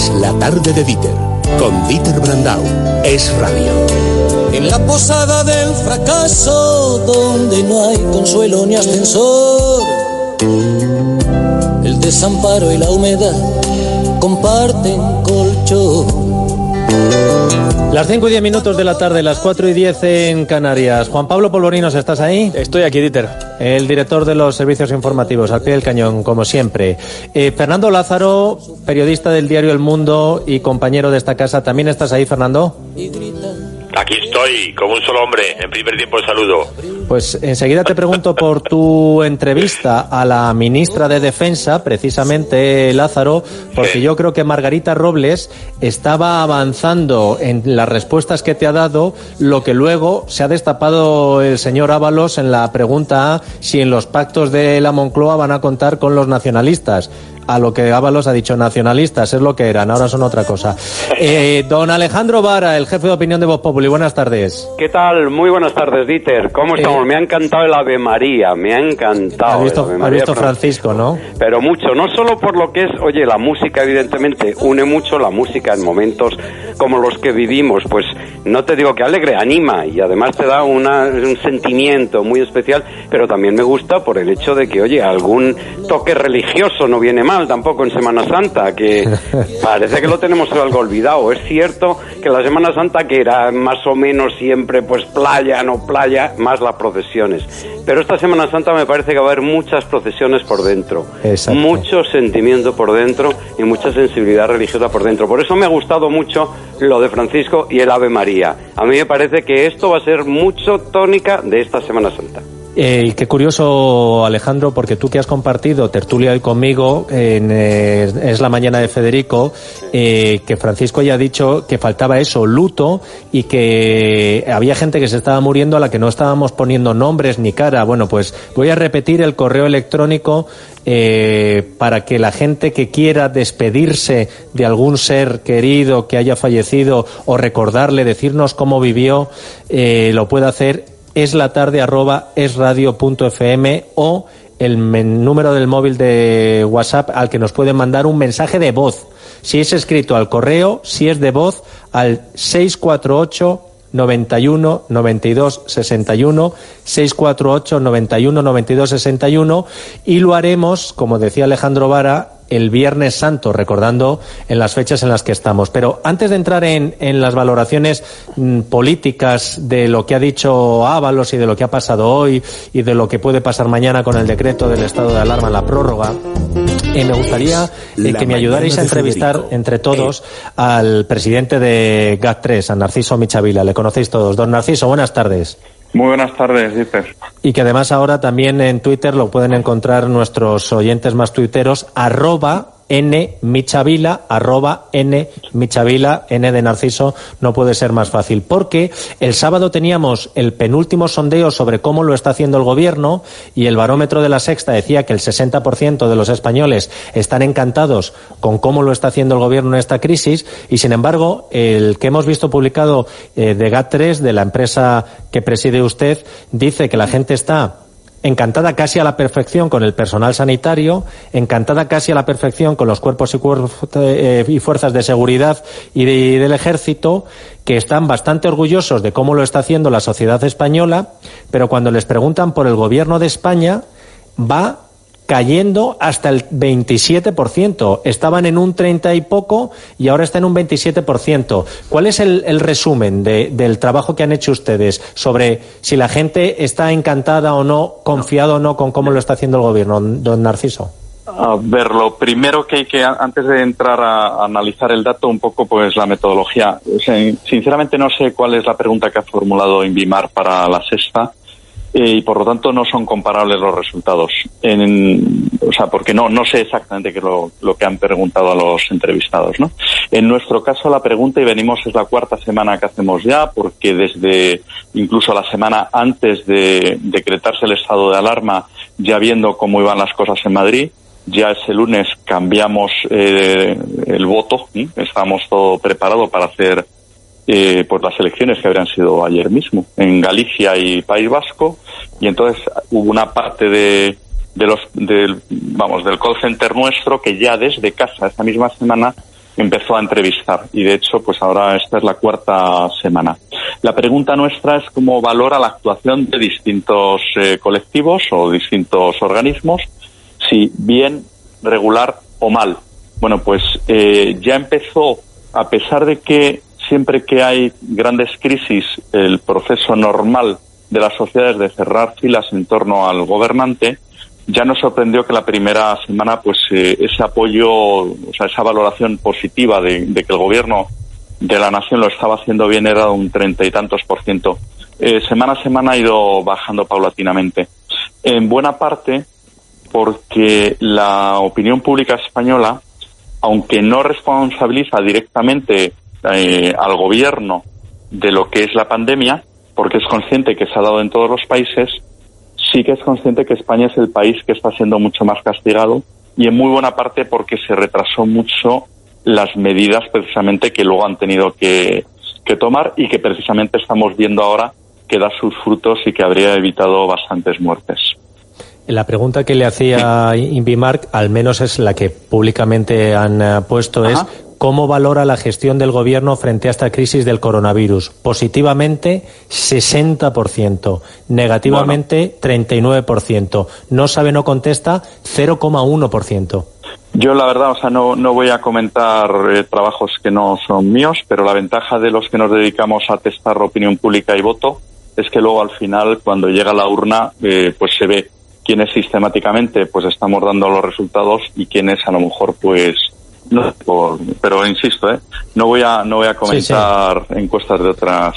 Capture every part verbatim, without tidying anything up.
Es la tarde de Dieter, con Dieter Brandau. Es radio. En la posada del fracaso, donde no hay consuelo ni ascensor, el desamparo y la humedad comparten colchón. Las cinco y diez minutos de la tarde, las cuatro y diez en Canarias. Juan Pablo Polvorinos, ¿estás ahí? Estoy aquí, Dieter. El director de los servicios informativos, al pie del cañón, como siempre. Eh, Fernando Lázaro, periodista del diario El Mundo y compañero de esta casa. ¿También estás ahí, Fernando? Aquí estoy, como un solo hombre. En primer tiempo el saludo. Pues enseguida te pregunto por tu entrevista a la ministra de Defensa, precisamente, Lázaro, porque sí. Yo creo que Margarita Robles estaba avanzando en las respuestas que te ha dado, lo que luego se ha destapado el señor Ábalos en la pregunta si en los pactos de la Moncloa van a contar con los nacionalistas. A lo que Ábalos ha dicho, nacionalistas, es lo que eran, ahora son otra cosa. Eh, don Alejandro Vara, el jefe de opinión de Voz Populi, buenas tardes. ¿Qué tal? Muy buenas tardes, Dieter. ¿Cómo estamos? Eh, me ha encantado el Ave María, me ha encantado. Ha visto, el Ave María, ha visto Francisco, Francisco, ¿no? Pero mucho, no solo por lo que es, oye, la música evidentemente une mucho, la música en momentos como los que vivimos, pues no te digo que alegre, anima y además te da una, un sentimiento muy especial, pero también me gusta por el hecho de que, oye, algún toque religioso no viene mal tampoco en Semana Santa, que parece que lo tenemos algo olvidado. Es cierto que la Semana Santa, que era más o menos siempre pues playa, no playa, más las procesiones, pero esta Semana Santa me parece que va a haber muchas procesiones por dentro. Exacto. Mucho sentimiento por dentro y mucha sensibilidad religiosa por dentro. Por eso me ha gustado mucho lo de Francisco y el Ave María. A mí me parece que esto va a ser mucho tónica de esta Semana Santa. Eh, qué curioso, Alejandro, porque tú que has compartido tertulia hoy conmigo en eh, Es la Mañana de Federico, eh, que Francisco ya ha dicho que faltaba eso, luto, y que había gente que se estaba muriendo a la que no estábamos poniendo nombres ni cara. Bueno, pues voy a repetir el correo electrónico eh, para que la gente que quiera despedirse de algún ser querido que haya fallecido o recordarle, decirnos cómo vivió, eh, lo pueda hacer. Es la tarde arroba esradio punto fm o el número del móvil de WhatsApp al que nos pueden mandar un mensaje de voz. Si es escrito al correo, si es de voz, al seis cuatro ocho, noventa y uno, noventa y dos, sesenta y uno, seis cuatro ocho, noventa y uno, noventa y dos, sesenta y uno, y lo haremos, como decía Alejandro Vara, el Viernes Santo, recordando en las fechas en las que estamos. Pero antes de entrar en, en las valoraciones mm, políticas de lo que ha dicho Ábalos y de lo que ha pasado hoy y de lo que puede pasar mañana con el decreto del estado de alarma, la prórroga, eh, me gustaría eh, que me ayudarais a entrevistar Federico. entre todos eh. al presidente de GAT tres, a Narciso Michavila. Le conocéis todos. Don Narciso, buenas tardes. Muy buenas tardes, Dieter. Y que además ahora también en Twitter lo pueden encontrar nuestros oyentes más tuiteros, arroba N Michavila, arroba N Michavila, N de Narciso, no puede ser más fácil. Porque el sábado teníamos el penúltimo sondeo sobre cómo lo está haciendo el gobierno y el barómetro de La Sexta decía que el sesenta por ciento de los españoles están encantados con cómo lo está haciendo el gobierno en esta crisis, y sin embargo el que hemos visto publicado eh, de GAT tres, de la empresa que preside usted, dice que la gente está encantada casi a la perfección con el personal sanitario, encantada casi a la perfección con los cuerpos y, cuerp eh, y fuerzas de seguridad y, de, y del ejército, que están bastante orgullosos de cómo lo está haciendo la sociedad española, pero cuando les preguntan por el gobierno de España, va cayendo hasta el veintisiete por ciento. Estaban en un treinta y poco y ahora está en un veintisiete por ciento. ¿Cuál es el, el resumen de, del trabajo que han hecho ustedes sobre si la gente está encantada o no, confiada o no con cómo lo está haciendo el gobierno, don Narciso? A ver, lo primero que hay que, antes de entrar a, a analizar el dato, un poco pues la metodología. O sea, sinceramente no sé cuál es la pregunta que ha formulado Inbimar para La Sexta. Y por lo tanto no son comparables los resultados. En, o sea, porque no no sé exactamente qué es lo, lo que han preguntado a los entrevistados, ¿no? En nuestro caso la pregunta, y venimos, es la cuarta semana que hacemos ya, porque desde incluso la semana antes de decretarse el estado de alarma, ya viendo cómo iban las cosas en Madrid, ya ese lunes cambiamos eh, el voto, ¿sí? Estábamos todo preparado para hacer Eh, pues las elecciones que habrían sido ayer mismo en Galicia y País Vasco, y entonces hubo una parte de, de los del vamos del call center nuestro que ya desde casa esa misma semana empezó a entrevistar y de hecho pues ahora esta es la cuarta semana. La pregunta nuestra es cómo valora la actuación de distintos eh, colectivos o distintos organismos, si bien, regular o mal. Bueno, pues eh, ya empezó, a pesar de que siempre que hay grandes crisis el proceso normal de las sociedades de cerrar filas en torno al gobernante, ya nos sorprendió que la primera semana pues eh, ese apoyo, o sea, esa valoración positiva de, de que el gobierno de la nación lo estaba haciendo bien era un treinta y tantos por ciento. Eh, semana a semana ha ido bajando paulatinamente. En buena parte porque la opinión pública española, aunque no responsabiliza directamente eh, al gobierno de lo que es la pandemia, porque es consciente que se ha dado en todos los países, sí que es consciente que España es el país que está siendo mucho más castigado y en muy buena parte porque se retrasó mucho las medidas precisamente que luego han tenido que, que tomar y que precisamente estamos viendo ahora que da sus frutos y que habría evitado bastantes muertes. La pregunta que le hacía sí. Invimark, al menos es la que públicamente han uh, puesto, Ajá. es ¿cómo valora la gestión del gobierno frente a esta crisis del coronavirus? Positivamente, sesenta por ciento. Negativamente, bueno. treinta y nueve por ciento. No sabe, no contesta, cero coma uno por ciento. Yo la verdad, o sea, no, no voy a comentar eh, trabajos que no son míos, pero la ventaja de los que nos dedicamos a testar opinión pública y voto es que luego al final, cuando llega la urna, eh, pues se ve quiénes sistemáticamente pues estamos dando los resultados y quiénes a lo mejor pues no, por, pero insisto, eh, no voy a no voy a comentar sí, sí. encuestas de otras.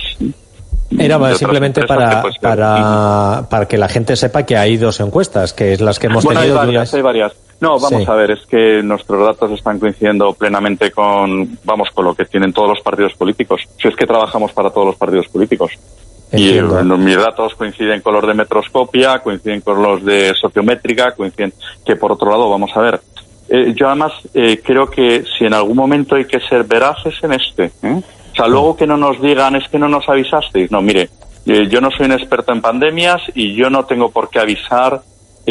Era de simplemente otras para que, pues, para para que la gente sepa que hay dos encuestas, que es las que hemos bueno, tenido. Hay varias, hay varias. No, vamos sí. a ver, es que nuestros datos están coincidiendo plenamente con, vamos, con lo que tienen todos los partidos políticos. Si es que trabajamos para todos los partidos políticos. Entiendo. Y los, mis datos coinciden con los de Metroscopia, coinciden con los de Sociométrica, coinciden que por otro lado, vamos a ver, eh, yo además eh, creo que si en algún momento hay que ser veraces en este, ¿eh? O sea, luego que no nos digan es que no nos avisasteis, no, mire, eh, yo no soy un experto en pandemias y yo no tengo por qué avisar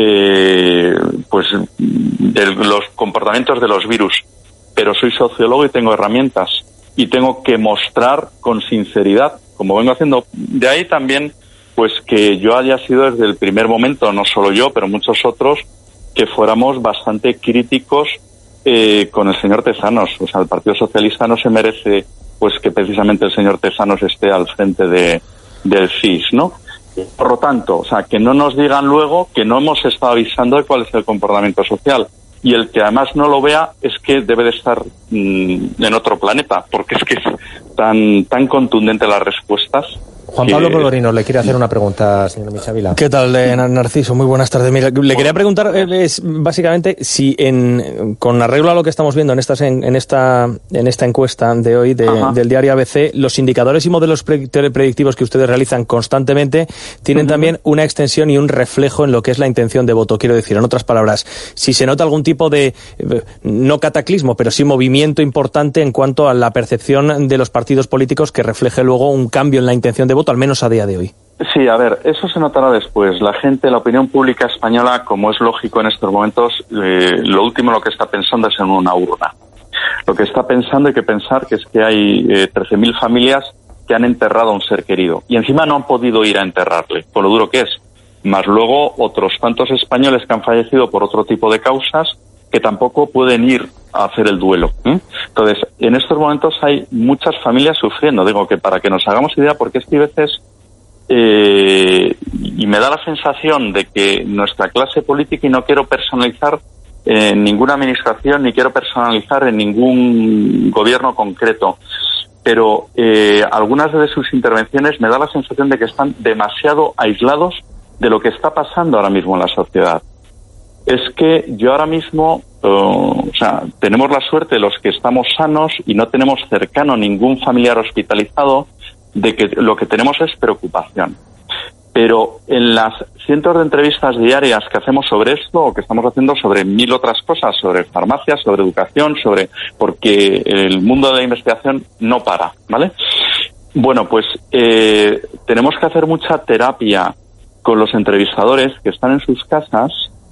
eh, pues de los comportamientos de los virus, pero soy sociólogo y tengo herramientas y tengo que mostrar con sinceridad, como vengo haciendo, de ahí también, pues que yo haya sido desde el primer momento, no solo yo, pero muchos otros, que fuéramos bastante críticos eh, con el señor Tezanos. O sea, el Partido Socialista no se merece, pues que precisamente el señor Tezanos esté al frente de del C I S, ¿no? Por lo tanto, o sea, que no nos digan luego que no hemos estado avisando de cuál es el comportamiento social. Y el que además no lo vea es que debe de estar mmm, en otro planeta, porque es que es tan tan contundente las respuestas. Juan Pablo Polvorino le quiere hacer una pregunta, señor Michavila. ¿Qué tal, eh, Narciso? Muy buenas tardes. Mira, le quería preguntar eh, es, básicamente si en con arreglo a lo que estamos viendo en estas en, en esta en esta encuesta de hoy de, del diario A B C, los indicadores y modelos predictivos que ustedes realizan constantemente tienen uh-huh. también una extensión y un reflejo en lo que es la intención de voto. Quiero decir, en otras palabras, si se nota algún tipo de no cataclismo, pero sí movimiento importante en cuanto a la percepción de los partidos políticos que refleje luego un cambio en la intención de voto, al menos a día de hoy. Sí, a ver, eso se notará después. La gente, la opinión pública española, como es lógico en estos momentos, eh, lo último lo que está pensando es en una urna. Lo que está pensando, hay que pensar que es que hay eh, trece mil familias que han enterrado a un ser querido y encima no han podido ir a enterrarle, por lo duro que es. Más luego otros tantos españoles que han fallecido por otro tipo de causas que tampoco pueden ir a hacer el duelo. ¿eh? Entonces, en estos momentos hay muchas familias sufriendo. Digo que para que nos hagamos idea, porque es que a veces, eh, y me da la sensación de que nuestra clase política, y no quiero personalizar en ninguna administración, ni quiero personalizar en ningún gobierno concreto, pero eh, algunas de sus intervenciones me da la sensación de que están demasiado aislados de lo que está pasando ahora mismo en la sociedad. Es que yo ahora mismo, uh, o sea, tenemos la suerte los que estamos sanos y no tenemos cercano ningún familiar hospitalizado, de que lo que tenemos es preocupación. Pero en las cientos de entrevistas diarias que hacemos sobre esto, o que estamos haciendo sobre mil otras cosas, sobre farmacia, sobre educación, sobre porque el mundo de la investigación no para, ¿vale? Bueno, pues eh, tenemos que hacer mucha terapia con los entrevistadores que están en sus casas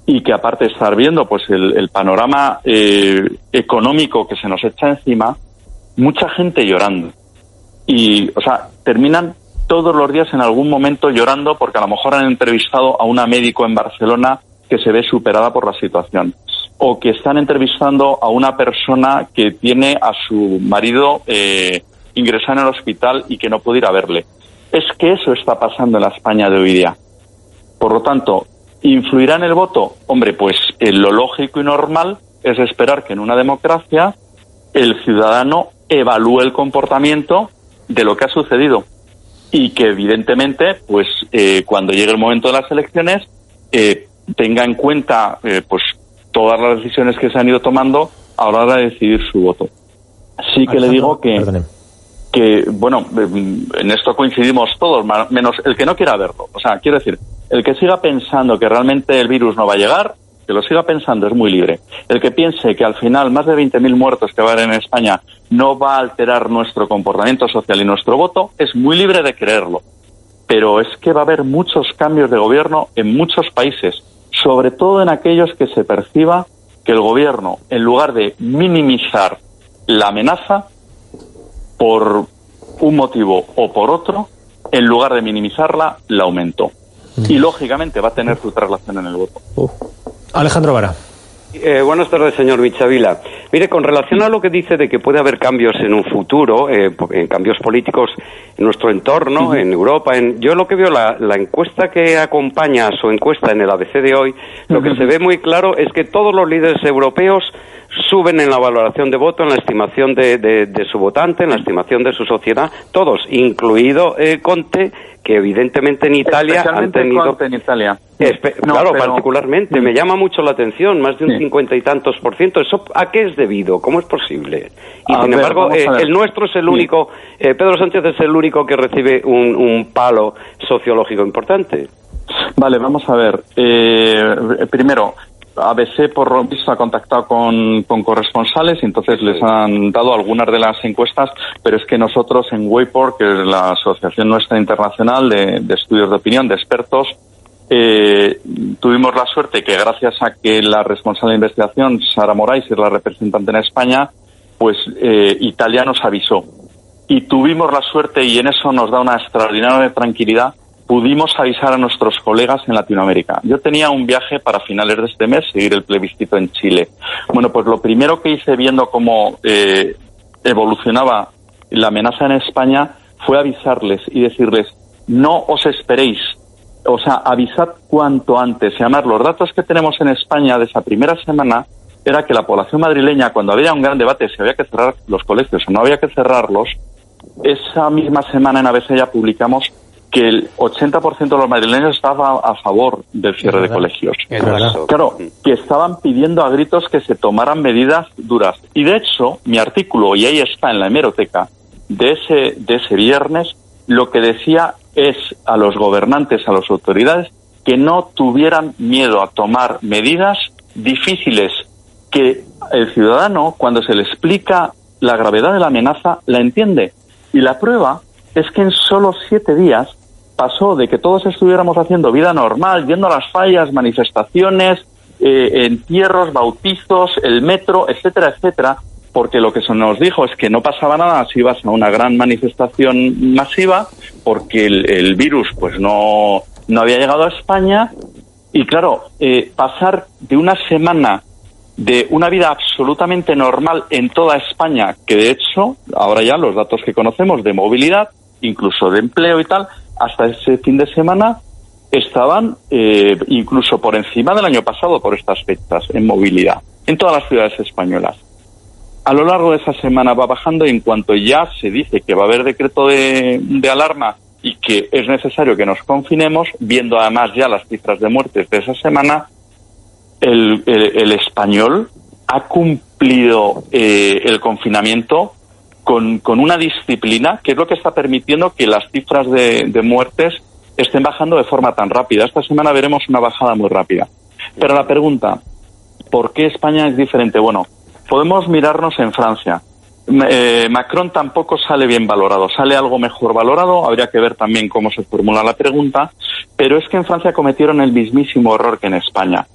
y que aparte de estar viendo pues el, el panorama eh, económico que se nos echa encima, mucha gente llorando. Y, o sea, terminan todos los días en algún momento llorando porque a lo mejor han entrevistado a una médico en Barcelona que se ve superada por la situación, o que están entrevistando a una persona que tiene a su marido eh, ingresado en el hospital y que no puede ir a verle. Es que eso está pasando en la España de hoy día. Por lo tanto, ¿influirá en el voto? Hombre, pues eh, lo lógico y normal es esperar que en una democracia el ciudadano evalúe el comportamiento de lo que ha sucedido y que evidentemente, pues eh, cuando llegue el momento de las elecciones, eh, tenga en cuenta eh, pues todas las decisiones que se han ido tomando a la hora de decidir su voto. Sí que le digo que, que, bueno, en esto coincidimos todos, menos el que no quiera verlo. O sea, quiero decir, el que siga pensando que realmente el virus no va a llegar, que lo siga pensando, es muy libre. El que piense que al final más de veinte mil muertos que va a haber en España no va a alterar nuestro comportamiento social y nuestro voto, es muy libre de creerlo. Pero es que va a haber muchos cambios de gobierno en muchos países, sobre todo en aquellos que se perciba que el gobierno, en lugar de minimizar la amenaza por un motivo o por otro, en lugar de minimizarla, la aumentó. Y lógicamente va a tener su traslación en el voto. Uh. Alejandro Vara. Eh, buenas tardes, señor Michavila. Mire, con relación a lo que dice de que puede haber cambios en un futuro, eh, en cambios políticos en nuestro entorno, uh-huh. en Europa, en, yo lo que veo, la, la encuesta que acompaña a su encuesta en el A B C de hoy, lo uh-huh. que se ve muy claro es que todos los líderes europeos suben en la valoración de voto, en la estimación de, de, de su votante, en la estimación de su sociedad, todos, incluido eh, Conte, que evidentemente en Italia han tenido... Conte en Italia. Espe no, claro, pero... particularmente, me llama mucho la atención, más de un cincuenta sí. y tantos por ciento. ¿Eso a qué es debido? ¿Cómo es posible? Y a sin ver, embargo, eh, el nuestro es el único, sí. eh, Pedro Sánchez es el único que recibe un, un palo sociológico importante. Vale, vamos a ver. Eh, primero, A B C por lo visto ha contactado con, con corresponsales y entonces les han dado algunas de las encuestas, pero es que nosotros en Wayport, que es la asociación nuestra internacional de, de estudios de opinión, de expertos, eh, tuvimos la suerte que gracias a que la responsable de investigación, Sara Morais, es la representante en España, pues eh, Italia nos avisó. Y tuvimos la suerte, y en eso nos da una extraordinaria tranquilidad, pudimos avisar a nuestros colegas en Latinoamérica. Yo tenía un viaje para finales de este mes, seguir el plebiscito en Chile. Bueno, pues lo primero que hice viendo cómo eh, evolucionaba la amenaza en España fue avisarles y decirles, no os esperéis, o sea, avisad cuanto antes. Y además, los datos que tenemos en España de esa primera semana era que la población madrileña, cuando había un gran debate si había que cerrar los colegios o no había que cerrarlos, esa misma semana en A B C ya publicamos que el ochenta por ciento de los madrileños estaba a favor del cierre de colegios. Claro, que estaban pidiendo a gritos que se tomaran medidas duras. Y de hecho, mi artículo, y ahí está en la hemeroteca, de ese, de ese viernes, lo que decía es a los gobernantes, a las autoridades, que no tuvieran miedo a tomar medidas difíciles, que el ciudadano, cuando se le explica la gravedad de la amenaza, la entiende. Y la prueba es que en solo siete días pasó de que todos estuviéramos haciendo vida normal, yendo a las fallas, manifestaciones, eh, entierros, bautizos, el metro, etcétera, etcétera, porque lo que se nos dijo es que no pasaba nada si ibas a una gran manifestación masiva, porque el, el virus pues no, no había llegado a España. Y claro, eh, pasar de una semana de una vida absolutamente normal en toda España, que de hecho, ahora ya los datos que conocemos de movilidad, incluso de empleo y tal, hasta ese fin de semana estaban eh, incluso por encima del año pasado por estas fechas en movilidad, en todas las ciudades españolas. A lo largo de esa semana va bajando y en cuanto ya se dice que va a haber decreto de, de alarma y que es necesario que nos confinemos, viendo además ya las cifras de muertes de esa semana, el, el, el español ha cumplido eh, el confinamiento Con, con una disciplina que es lo que está permitiendo que las cifras de, de muertes estén bajando de forma tan rápida. Esta semana veremos una bajada muy rápida. Pero la pregunta, ¿por qué España es diferente? Bueno, podemos mirarnos en Francia. Eh, Macron tampoco sale bien valorado, sale algo mejor valorado, habría que ver también cómo se formula la pregunta, pero es que en Francia cometieron el mismísimo error que en España.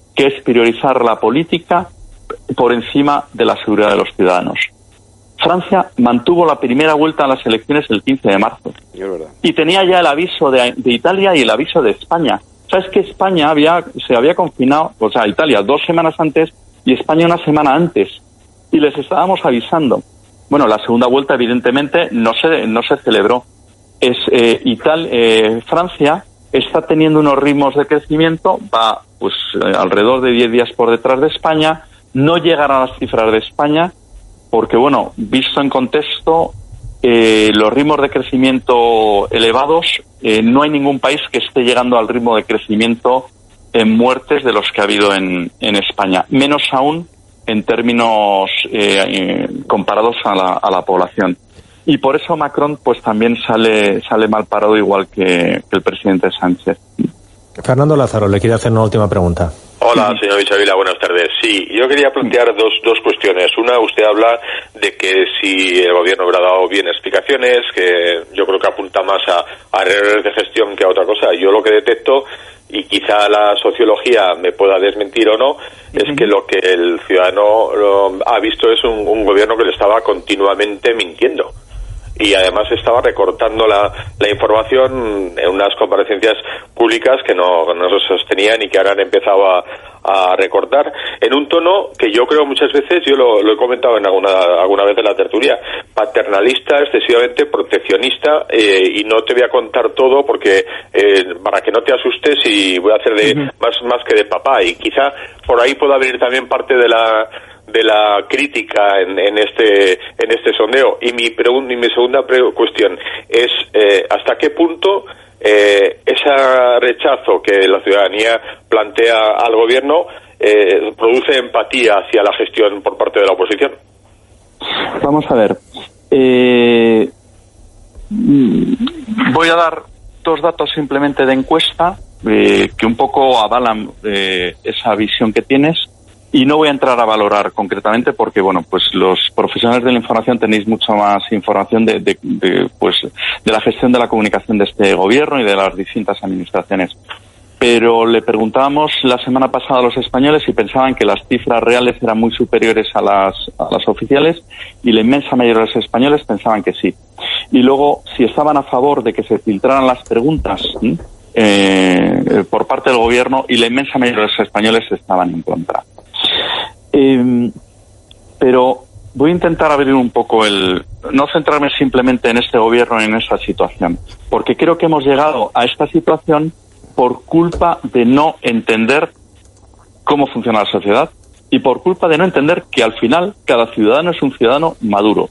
que es priorizar la política por encima de la seguridad de los ciudadanos. Francia mantuvo la primera vuelta a las elecciones el quince de marzo y tenía ya el aviso de, de Italia y el aviso de España. ¿Sabes que España había se había confinado, o sea, Italia dos semanas antes y España una semana antes? Y les estábamos avisando. Bueno, la segunda vuelta evidentemente no se no se celebró. Es eh, Italia, eh, Francia está teniendo unos ritmos de crecimiento, va pues eh, alrededor de diez días por detrás de España, no llegará a las cifras de España, porque bueno, visto en contexto, eh, los ritmos de crecimiento elevados, eh, no hay ningún país que esté llegando al ritmo de crecimiento en muertes de los que ha habido en, en España, menos aún en términos eh, eh, comparados a la, a la población. Y por eso Macron pues también sale sale mal parado, igual que, que el presidente Sánchez. Fernando Lázaro le quiere hacer una última pregunta. Hola, señor Vichavila, buenas tardes. Sí, yo quería plantear dos, dos cuestiones. Una, usted habla de que si el gobierno hubiera dado bien explicaciones, que yo creo que apunta más a, a errores de gestión que a otra cosa. Yo lo que detecto, y quizá la sociología me pueda desmentir o no, es que lo que el ciudadano lo, ha visto es un, un gobierno que le estaba continuamente mintiendo. Y además estaba recortando la, la información en unas comparecencias públicas que no, no se sostenían y que ahora han empezado a, a recortar en un tono que yo creo muchas veces, yo lo, lo he comentado en alguna, alguna vez en la tertulia, paternalista, excesivamente proteccionista, eh, y no te voy a contar todo porque eh, para que no te asustes y voy a hacer de uh-huh. más, más que de papá, y quizá por ahí pueda venir también parte de la de la crítica en, en este en este sondeo. Y mi pregunta y mi segunda pre- cuestión es eh, hasta qué punto eh, ese rechazo que la ciudadanía plantea al gobierno eh, produce empatía hacia la gestión por parte de la oposición. Vamos a ver, eh, voy a dar dos datos simplemente de encuesta eh, que un poco avalan eh, esa visión que tienes. Y no voy a entrar a valorar concretamente porque, bueno, pues los profesionales de la información tenéis mucha más información de, de, de, pues, de la gestión de la comunicación de este gobierno y de las distintas administraciones. Pero le preguntábamos la semana pasada a los españoles si pensaban que las cifras reales eran muy superiores a las, a las oficiales, y la inmensa mayoría de los españoles pensaban que sí. Y luego, si estaban a favor de que se filtraran las preguntas ¿sí? eh, por parte del gobierno, y la inmensa mayoría de los españoles estaban en contra. Eh, pero voy a intentar abrir un poco el... no centrarme simplemente en este gobierno y en esta situación, porque creo que hemos llegado a esta situación por culpa de no entender cómo funciona la sociedad y por culpa de no entender que al final cada ciudadano es un ciudadano maduro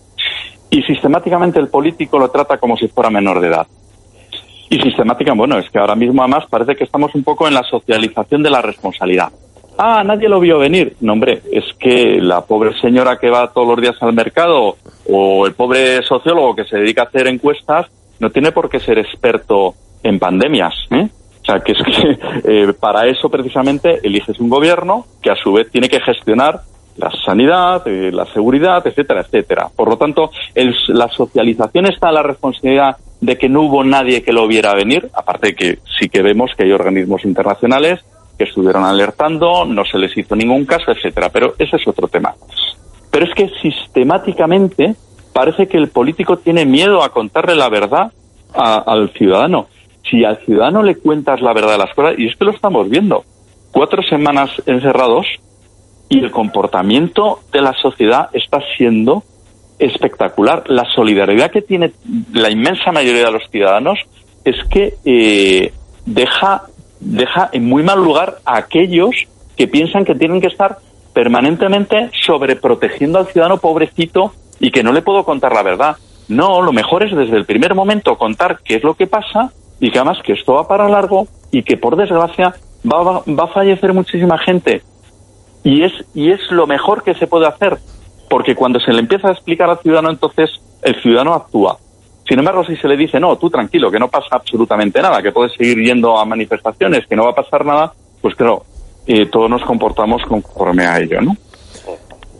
y sistemáticamente el político lo trata como si fuera menor de edad. Y sistemática, bueno, es que ahora mismo además parece que estamos un poco en la socialización de la responsabilidad. Ah, nadie lo vio venir. No, hombre, es que la pobre señora que va todos los días al mercado o el pobre sociólogo que se dedica a hacer encuestas no tiene por qué ser experto en pandemias, ¿eh? O sea, que es que eh, para eso precisamente eliges un gobierno que a su vez tiene que gestionar la sanidad, eh, la seguridad, etcétera, etcétera. Por lo tanto, el, la socialización está a la responsabilidad de que no hubo nadie que lo viera venir, aparte de que sí que vemos que hay organismos internacionales que estuvieron alertando, no se les hizo ningún caso, etcétera. Pero ese es otro tema. Pero es que sistemáticamente parece que el político tiene miedo a contarle la verdad a, al ciudadano. Si al ciudadano le cuentas la verdad de las cosas, y es que lo estamos viendo, cuatro semanas encerrados y el comportamiento de la sociedad está siendo espectacular. La solidaridad que tiene la inmensa mayoría de los ciudadanos es que eh, deja... deja en muy mal lugar a aquellos que piensan que tienen que estar permanentemente sobreprotegiendo al ciudadano pobrecito y que no le puedo contar la verdad. No, lo mejor es desde el primer momento contar qué es lo que pasa y que además que esto va para largo y que por desgracia va, va, va a fallecer muchísima gente. Y es, y es lo mejor que se puede hacer, porque cuando se le empieza a explicar al ciudadano, entonces el ciudadano actúa. Sin embargo, si se le dice, no, tú tranquilo, que no pasa absolutamente nada, que puedes seguir yendo a manifestaciones, que no va a pasar nada, pues claro, eh, todos nos comportamos conforme a ello, ¿no?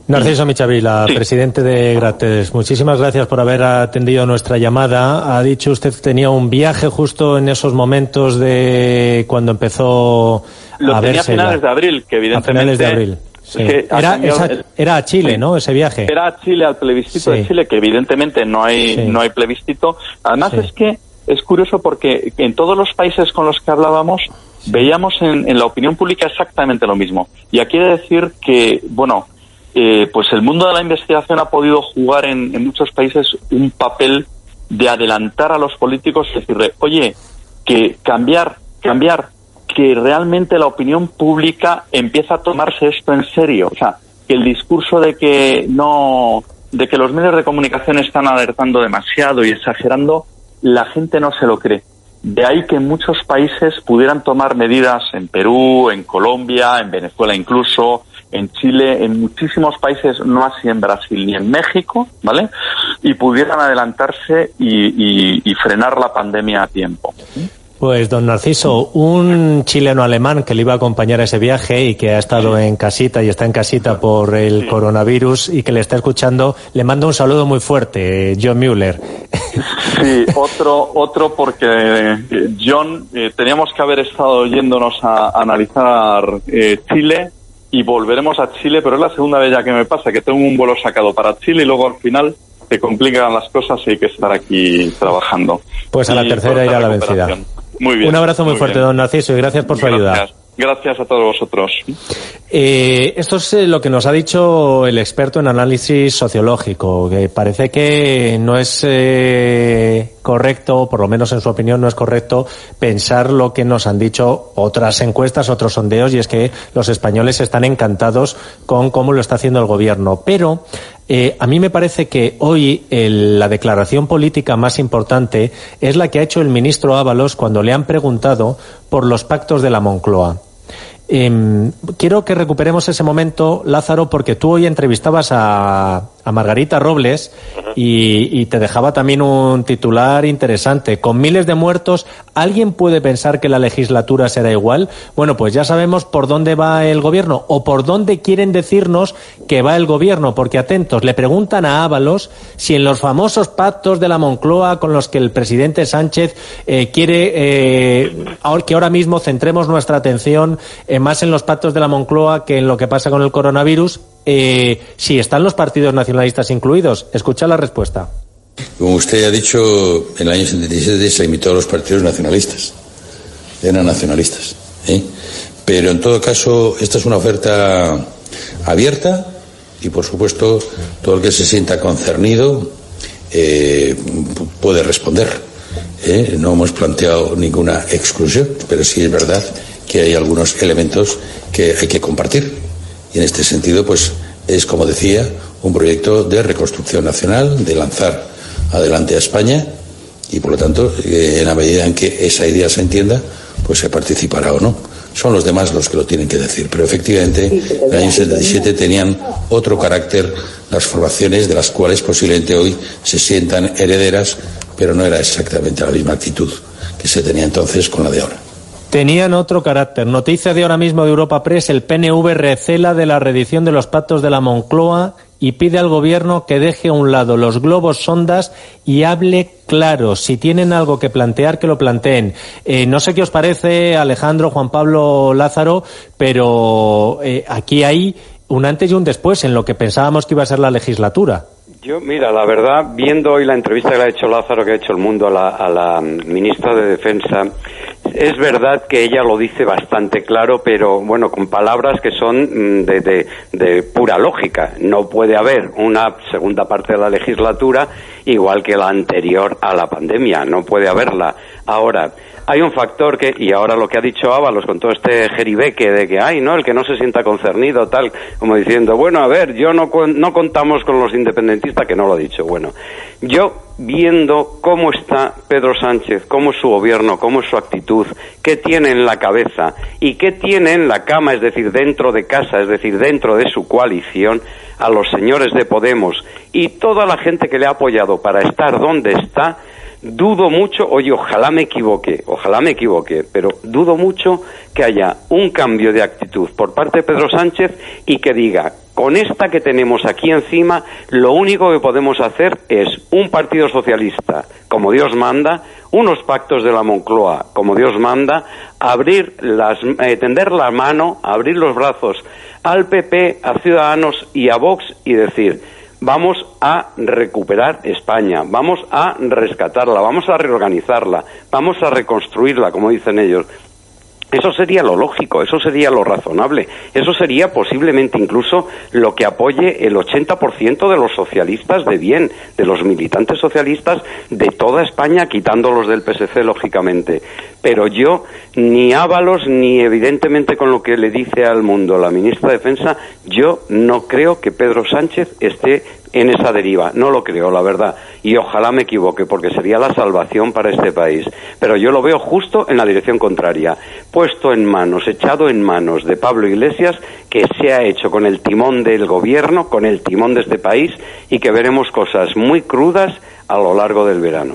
Narciso Michavila, sí. presidente de Grates, muchísimas gracias por haber atendido nuestra llamada. Ha dicho usted que tenía un viaje justo en esos momentos de cuando empezó Lo a tenía verse. a finales de abril, que evidentemente... A finales de abril. Sí. Que era, esa, era a Chile, sí. ¿no? Ese viaje. Era a Chile, al plebiscito sí. de Chile, que evidentemente no hay, sí. no hay plebiscito. Además sí. es que es curioso porque en todos los países con los que hablábamos sí. veíamos en, en la opinión pública exactamente lo mismo. Y aquí he de decir que, bueno... Eh, pues el mundo de la investigación ha podido jugar en, en muchos países un papel de adelantar a los políticos y decirle, oye, que cambiar, cambiar, que realmente la opinión pública empieza a tomarse esto en serio. O sea, que el discurso de que no, de que los medios de comunicación están alertando demasiado y exagerando, la gente no se lo cree. De ahí que muchos países pudieran tomar medidas en Perú, en Colombia, en Venezuela incluso, en Chile, en muchísimos países, no así en Brasil ni en México, ¿vale? Y pudieran adelantarse y, y, y frenar la pandemia a tiempo. Pues, don Narciso, un chileno alemán que le iba a acompañar a ese viaje y que ha estado en casita y está en casita por el sí. coronavirus y que le está escuchando, le mando un saludo muy fuerte, John Müller. Sí, otro, otro porque John, eh, teníamos que haber estado yéndonos a, a analizar eh, Chile y volveremos a Chile, pero es la segunda vez ya que me pasa, que tengo un vuelo sacado para Chile y luego al final se complican las cosas y hay que estar aquí trabajando. Pues a la y tercera irá la vencida. Muy bien. Un abrazo muy, muy fuerte, bien. don Narciso, y gracias por su gracias. ayuda. Gracias a todos vosotros. Eh, esto es lo que nos ha dicho el experto en análisis sociológico, que parece que no es eh, correcto, por lo menos en su opinión no es correcto, pensar lo que nos han dicho otras encuestas, otros sondeos, y es que los españoles están encantados con cómo lo está haciendo el gobierno. Pero eh, a mí me parece que hoy el, la declaración política más importante es la que ha hecho el ministro Ábalos cuando le han preguntado por los pactos de la Moncloa. Eh, quiero que recuperemos ese momento, Lázaro, porque tú hoy entrevistabas a, a Margarita Robles y, y te dejaba también un titular interesante. Con miles de muertos, ¿alguien puede pensar que la legislatura será igual? Bueno, pues ya sabemos por dónde va el gobierno o por dónde quieren decirnos que va el gobierno, porque atentos, le preguntan a Ábalos si en los famosos pactos de la Moncloa con los que el presidente Sánchez eh, quiere eh, que ahora mismo centremos nuestra atención eh, más en los pactos de la Moncloa que en lo que pasa con el coronavirus, eh, si están los partidos nacionalistas incluidos. Escucha la respuesta. Como usted ha dicho, en el año setenta y siete se limitó a los partidos nacionalistas. Eran nacionalistas. ¿eh? Pero en todo caso, esta es una oferta abierta y, por supuesto, todo el que se sienta concernido eh, puede responder. ¿eh? No hemos planteado ninguna exclusión, pero sí es verdad que hay algunos elementos que hay que compartir. Y en este sentido, pues, es, como decía, un proyecto de reconstrucción nacional, de lanzar adelante a España, y por lo tanto, eh, en la medida en que esa idea se entienda, pues se participará o no. Son los demás los que lo tienen que decir. Pero efectivamente, en el año setenta y siete tenían otro carácter las formaciones, de las cuales posiblemente hoy se sientan herederas, pero no era exactamente la misma actitud que se tenía entonces con la de ahora. Tenían otro carácter. Noticia de ahora mismo de Europa Press: el P N V recela de la reedición de los pactos de la Moncloa y pide al gobierno que deje a un lado los globos sondas y hable claro. Si tienen algo que plantear, que lo planteen. Eh, no sé qué os parece, Alejandro, Juan Pablo, Lázaro, pero eh, aquí hay un antes y un después en lo que pensábamos que iba a ser la legislatura. Yo, mira, la verdad, viendo hoy la entrevista que le ha hecho Lázaro, que ha hecho El Mundo a la, a la ministra de Defensa, es verdad que ella lo dice bastante claro, pero bueno, con palabras que son de, de, de pura lógica. No puede haber una segunda parte de la legislatura igual que la anterior a la pandemia, no puede haberla. Ahora, hay un factor que, y ahora lo que ha dicho Ábalos con todo este jeribeque de que hay, ¿no? El que no se sienta concernido, tal, como diciendo, bueno, a ver, yo no, no contamos con los independentistas, que no lo ha dicho. Bueno, yo viendo cómo está Pedro Sánchez, cómo es su gobierno, cómo es su actitud, qué tiene en la cabeza y qué tiene en la cama, es decir, dentro de casa, es decir, dentro de su coalición, a los señores de Podemos y toda la gente que le ha apoyado para estar donde está, dudo mucho, oye, ojalá me equivoque, ojalá me equivoque, pero dudo mucho que haya un cambio de actitud por parte de Pedro Sánchez y que diga, Con esta que tenemos aquí encima, lo único que podemos hacer es un partido socialista, como Dios manda, unos pactos de la Moncloa, como Dios manda, abrir las, eh, tender la mano, abrir los brazos al P P, a Ciudadanos y a Vox y decir: vamos a recuperar España, vamos a rescatarla, vamos a reorganizarla, vamos a reconstruirla, como dicen ellos. Eso sería lo lógico, eso sería lo razonable, eso sería posiblemente incluso lo que apoye el ochenta por ciento de los socialistas de bien, de los militantes socialistas de toda España, quitándolos del P S C, lógicamente. Pero yo, ni Ábalos, ni evidentemente con lo que le dice al mundo la ministra de Defensa, yo no creo que Pedro Sánchez esté en esa deriva, no lo creo, la verdad, y ojalá me equivoque, porque sería la salvación para este país, pero yo lo veo justo en la dirección contraria, puesto en manos, echado en manos de Pablo Iglesias, que se ha hecho con el timón del gobierno, con el timón de este país, y que veremos cosas muy crudas a lo largo del verano.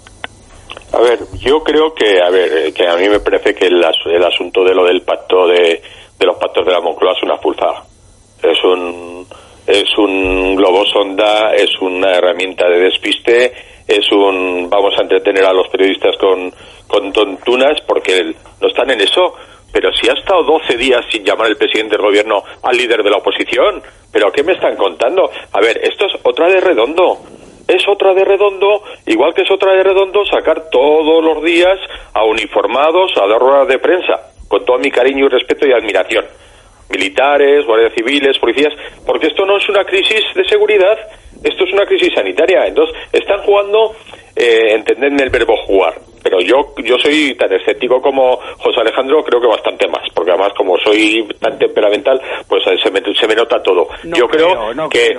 A ver, yo creo que, a ver, que a mí me parece que el, el asunto de lo del pacto de, de los pactos de la Moncloa es una fulfada, es un es un globo sonda, es una herramienta de despiste, es un vamos a entretener a los periodistas con, con tontunas, porque no están en eso. Pero si ha estado doce días sin llamar el presidente del gobierno al líder de la oposición, ¿pero qué me están contando? A ver, esto es otra de Redondo, es otra de Redondo, igual que es otra de Redondo sacar todos los días a uniformados a dar ruedas de prensa, con todo mi cariño y respeto y admiración. Militares, guardias civiles, policías, porque esto no es una crisis de seguridad, esto es una crisis sanitaria. Entonces, están jugando, eh, entendedme el verbo jugar, pero yo yo soy tan escéptico como José Alejandro, creo que bastante más, porque además como soy tan temperamental, pues se me, se me nota todo. No yo creo, creo no que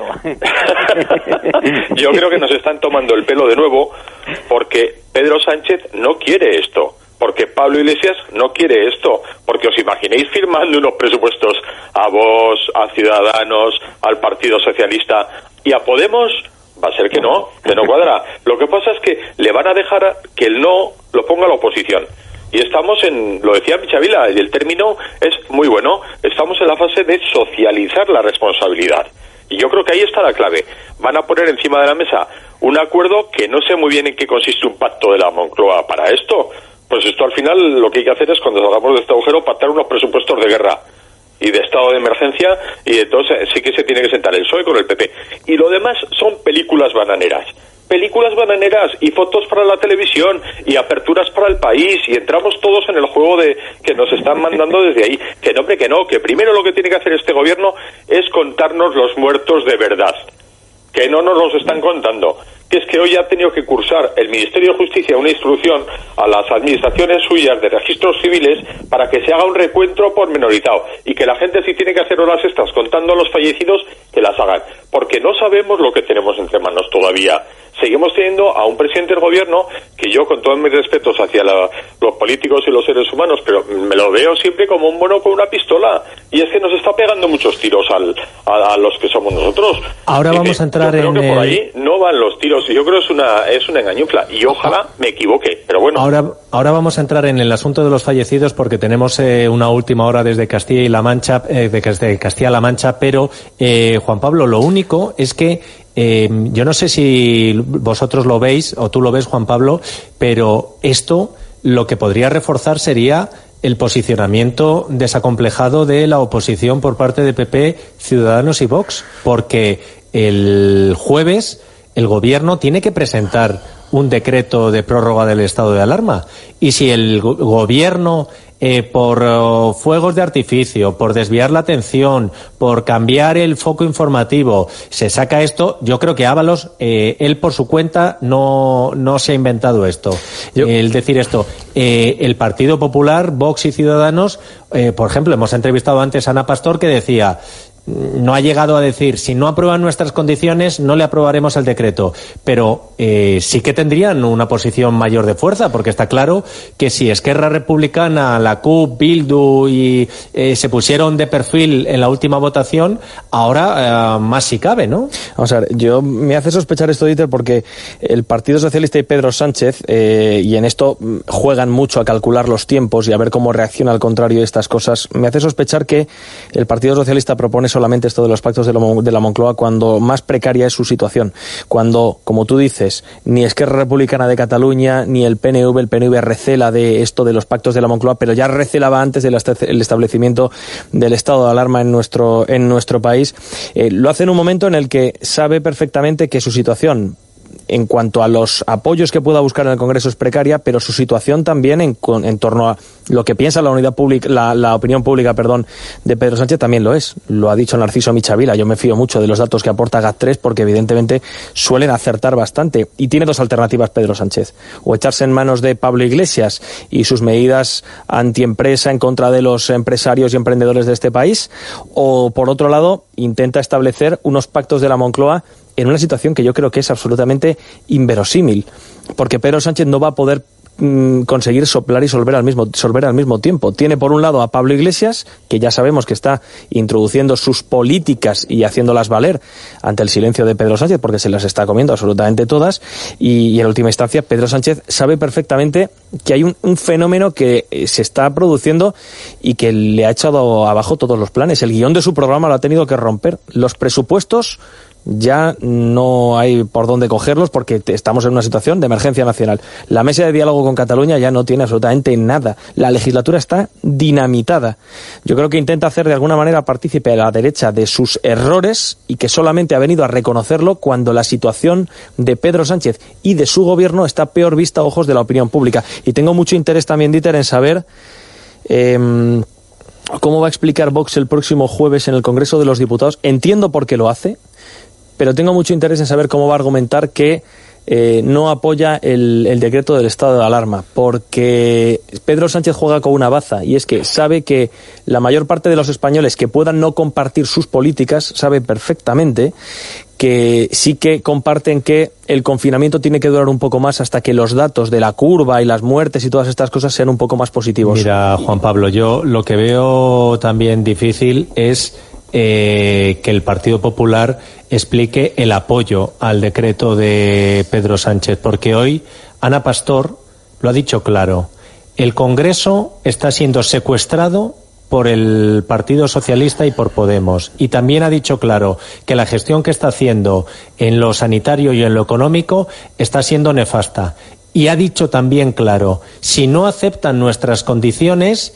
creo. yo creo que nos están tomando el pelo de nuevo, porque Pedro Sánchez no quiere esto. Porque Pablo Iglesias no quiere esto, porque os imagináis firmando unos presupuestos a Vox, a Ciudadanos, al Partido Socialista y a Podemos. Va a ser que no, que no cuadra. Lo que pasa es que le van a dejar que el no lo ponga la oposición. Y estamos en, lo decía Michavila, y el término es muy bueno, estamos en la fase de socializar la responsabilidad. Y yo creo que ahí está la clave. Van a poner encima de la mesa un acuerdo que no sé muy bien en qué consiste un pacto de la Moncloa para esto. Pues esto al final lo que hay que hacer es, cuando salgamos de este agujero, pactar unos presupuestos de guerra y de estado de emergencia, y entonces sí que se tiene que sentar el P S O E con el P P. Y lo demás son películas bananeras. Películas bananeras y fotos para la televisión y aperturas para el país, y entramos todos en el juego de que nos están mandando desde ahí. Que no, hombre, que no, que primero lo que tiene que hacer este gobierno es contarnos los muertos de verdad. Que no nos los están contando. Que es que hoy ha tenido que cursar el Ministerio de Justicia una instrucción a las administraciones suyas de registros civiles para que se haga un recuento pormenorizado, y que la gente, si tiene que hacer horas extras contando a los fallecidos, que las hagan, porque no sabemos lo que tenemos entre manos todavía. Seguimos teniendo a un presidente del gobierno que yo, con todos mis respetos hacia la, los políticos y los seres humanos, pero me lo veo siempre como un mono con una pistola, y es que nos está pegando muchos tiros al, a, a los que somos nosotros. Ahora y vamos que, a entrar yo creo en que por el... ahí no van los tiros, y yo creo que es una, es una engañufla, y ojalá me equivoque, pero bueno. Ahora, ahora vamos a entrar en el asunto de los fallecidos, porque tenemos eh, una última hora desde Castilla y La Mancha, eh, desde Castilla-La Mancha, pero eh, Juan Pablo, lo único es que Eh, yo no sé si vosotros lo veis, o tú lo ves, Juan Pablo, pero esto lo que podría reforzar sería el posicionamiento desacomplejado de la oposición por parte de P P, Ciudadanos y Vox, porque el jueves el gobierno tiene que presentar un decreto de prórroga del estado de alarma, y si el go- gobierno Eh, por uh, fuegos de artificio, por desviar la atención, por cambiar el foco informativo, se saca esto, yo creo que Ábalos, eh, él por su cuenta no, no se ha inventado esto. Yo... El decir esto, eh, el Partido Popular, Vox y Ciudadanos, eh, por ejemplo, hemos entrevistado antes a Ana Pastor, que decía, no ha llegado a decir, si no aprueban nuestras condiciones, no le aprobaremos el decreto, pero eh, sí que tendrían una posición mayor de fuerza, porque está claro que si Esquerra Republicana, la C U P, Bildu y eh, se pusieron de perfil en la última votación, ahora eh, más si cabe, ¿no? Vamos a ver, yo me hace sospechar esto, Dieter, porque el Partido Socialista y Pedro Sánchez, eh, y en esto juegan mucho a calcular los tiempos y a ver cómo reacciona al contrario de estas cosas, me hace sospechar que el Partido Socialista propone solamente esto de los pactos de, lo, de la Moncloa cuando más precaria es su situación. Cuando, como tú dices, ni Esquerra Republicana de Cataluña, ni el P N V, el P N V recela de esto de los pactos de la Moncloa, pero ya recelaba antes del establecimiento del estado de alarma en nuestro, en nuestro país. Eh, lo hace en un momento en el que sabe perfectamente que su situación, en cuanto a los apoyos que pueda buscar en el Congreso, es precaria, pero su situación también en, en torno a lo que piensa la unidad pública, la, la opinión pública, perdón, de Pedro Sánchez también lo es. Lo ha dicho Narciso Michavila. Yo me fío mucho de los datos que aporta GAT tres porque evidentemente suelen acertar bastante. Y tiene dos alternativas Pedro Sánchez: o echarse en manos de Pablo Iglesias y sus medidas antiempresa en contra de los empresarios y emprendedores de este país, o por otro lado intenta establecer unos pactos de la Moncloa en una situación que yo creo que es absolutamente inverosímil, porque Pedro Sánchez no va a poder mmm, conseguir soplar y solver al mismo solver al mismo tiempo. Tiene por un lado a Pablo Iglesias, que ya sabemos que está introduciendo sus políticas y haciéndolas valer ante el silencio de Pedro Sánchez, porque se las está comiendo absolutamente todas, y, y en última instancia Pedro Sánchez sabe perfectamente que hay un, un fenómeno que se está produciendo y que le ha echado abajo todos los planes. El guión de su programa lo ha tenido que romper. Los presupuestos ya no hay por dónde cogerlos porque estamos en una situación de emergencia nacional. La mesa de diálogo con Cataluña ya no tiene absolutamente nada. La legislatura está dinamitada. Yo creo que intenta hacer de alguna manera partícipe a la derecha de sus errores y que solamente ha venido a reconocerlo cuando la situación de Pedro Sánchez y de su gobierno está peor vista a ojos de la opinión pública. Y tengo mucho interés también, Dieter, en saber eh, cómo va a explicar Vox el próximo jueves en el Congreso de los Diputados. Entiendo por qué lo hace, pero tengo mucho interés en saber cómo va a argumentar que eh, no apoya el, el decreto del estado de alarma, porque Pedro Sánchez juega con una baza, y es que sabe que la mayor parte de los españoles que puedan no compartir sus políticas sabe perfectamente que sí que comparten que el confinamiento tiene que durar un poco más hasta que los datos de la curva y las muertes y todas estas cosas sean un poco más positivos. Mira, Juan Pablo, yo lo que veo también difícil es eh, que el Partido Popular explique el apoyo al decreto de Pedro Sánchez, porque hoy Ana Pastor lo ha dicho claro: el Congreso está siendo secuestrado por el Partido Socialista y por Podemos, y también ha dicho claro que la gestión que está haciendo en lo sanitario y en lo económico está siendo nefasta, y ha dicho también claro: si no aceptan nuestras condiciones,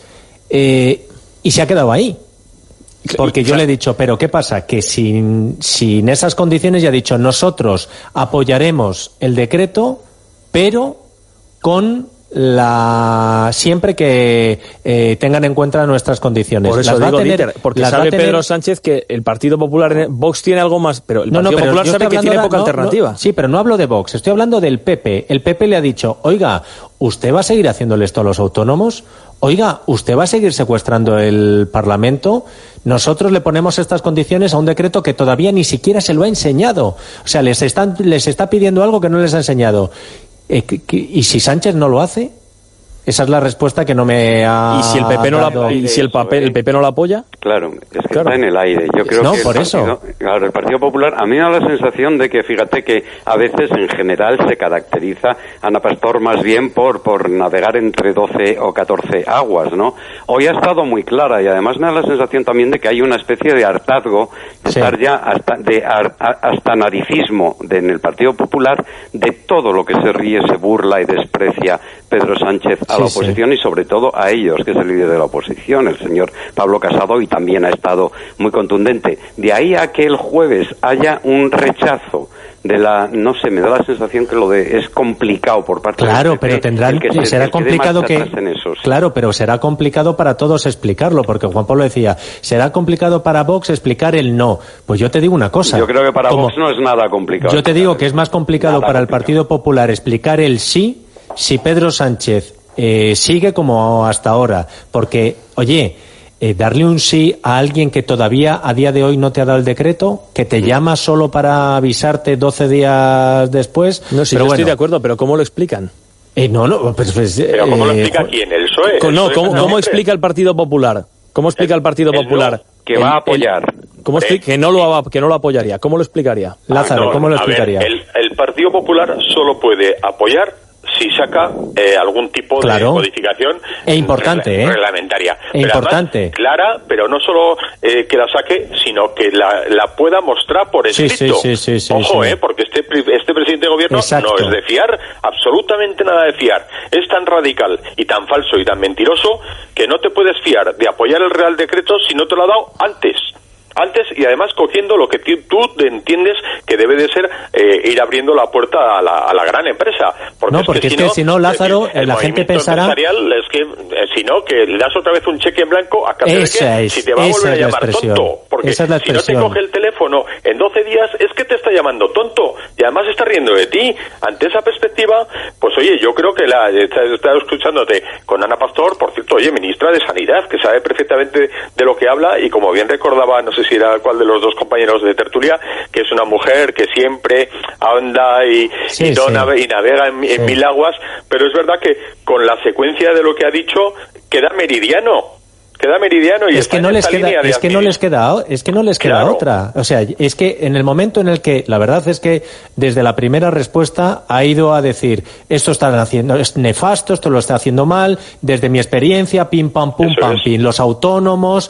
eh, y se ha quedado ahí. Porque yo le he dicho, pero ¿qué pasa? Que sin, sin esas condiciones, ya ha dicho, nosotros apoyaremos el decreto, pero con la siempre que eh, tengan en cuenta nuestras condiciones. Por eso las digo, va a tener, Dieter, porque las sabe va a tener... Pedro Sánchez que el Partido Popular, Vox tiene algo más, pero el no, Partido no, pero Popular sabe que tiene ahora, poca no, alternativa. No, sí, pero no hablo de Vox, estoy hablando del P P. El P P le ha dicho, oiga, ¿usted va a seguir haciéndole esto a los autónomos? Oiga, ¿usted va a seguir secuestrando el Parlamento? Nosotros le ponemos estas condiciones a un decreto que todavía ni siquiera se lo ha enseñado. O sea, les, están, les está pidiendo algo que no les ha enseñado. Eh, que, que, ¿Y si Sánchez no lo hace? Esa es la respuesta que no me ha... ¿Y si el P P no la, y si el papel, el P P no la apoya? Claro, es que claro. Está en el aire. Yo creo no, que por el eso. partido, claro, el Partido Popular, a mí me da la sensación de que, fíjate que a veces en general se caracteriza Ana Pastor más bien por, por navegar entre doce o catorce aguas, ¿no? Hoy ha estado muy clara y además me da la sensación también de que hay una especie de hartazgo, de sí. estar ya hasta, de ar, hasta naricismo de, en el Partido Popular de todo lo que se ríe, se burla y desprecia Pedro Sánchez a sí, la oposición sí. y sobre todo a ellos, que es el líder de la oposición, el señor Pablo Casado, y también ha estado muy contundente. De ahí a que el jueves haya un rechazo de la, no sé, me da la sensación que lo de es complicado por parte claro, del P P, pero tendrán que se, será complicado que eso, sí. claro, pero será complicado para todos explicarlo, porque Juan Pablo decía, será complicado para Vox explicar el no. Pues yo te digo una cosa. Yo creo que para como, Vox no es nada complicado. Yo te digo que es más complicado para complicado. el Partido Popular explicar el sí si Pedro Sánchez eh, sigue como hasta ahora, porque, oye, eh, darle un sí a alguien que todavía a día de hoy no te ha dado el decreto, que te llama solo para avisarte doce días después. No, sí, pero yo bueno, estoy de acuerdo, pero ¿cómo lo explican? Eh, no, no, pues, pues, pero ¿cómo eh, lo explica quién? ¿El P S O E? No, ¿El ¿cómo, P S O E ¿cómo explica el Partido Popular? ¿Cómo explica el, el Partido el Popular? No, que va a apoyar. El, ¿cómo explica, que, no lo, que no lo apoyaría? ¿Cómo lo explicaría? Lázaro, ah, no, ¿cómo lo explicaría? Ver, el, el Partido Popular solo puede apoyar si saca eh, algún tipo claro. de modificación e importante, regla- ¿eh? reglamentaria. E pero importante. Además, clara, pero no solo eh, que la saque, sino que la, la pueda mostrar por sí, escrito. Sí, sí, sí, Ojo, sí. eh, porque este, este presidente de gobierno Exacto. no es de fiar, absolutamente nada de fiar. Es tan radical y tan falso y tan mentiroso que no te puedes fiar de apoyar el Real Decreto si no te lo ha dado antes. Antes, y además cogiendo lo que tú entiendes que debe de ser eh, ir abriendo la puerta a la, a la gran empresa. Porque no, es porque que es si que no, si no, Lázaro, el la gente movimiento pensará... empresarial es que, eh, si no, que le das otra vez un cheque en blanco a cambio esa de que es, si te va a volver a llamar tonto. Porque esa es la si no te coge el teléfono en doce días, es que te está llamando tonto. Y además está riendo de ti. Ante esa perspectiva, pues oye, yo creo que la he estado escuchándote con Ana Pastor, por cierto, oye, ministra de Sanidad, que sabe perfectamente de lo que habla, y como bien recordaba, no sé si era cuál de los dos compañeros de tertulia, que es una mujer que siempre anda y, sí, y, no sí. nave, y navega en, en sí. mil aguas, pero es verdad que con la secuencia de lo que ha dicho queda meridiano. Queda meridiano y es que no les queda es que no les queda es que no les queda claro. otra, o sea, es que en el momento en el que la verdad es que desde la primera respuesta ha ido a decir esto están haciendo es nefasto, esto lo está haciendo mal, desde mi experiencia pim pam pum Eso pam es. pim, los autónomos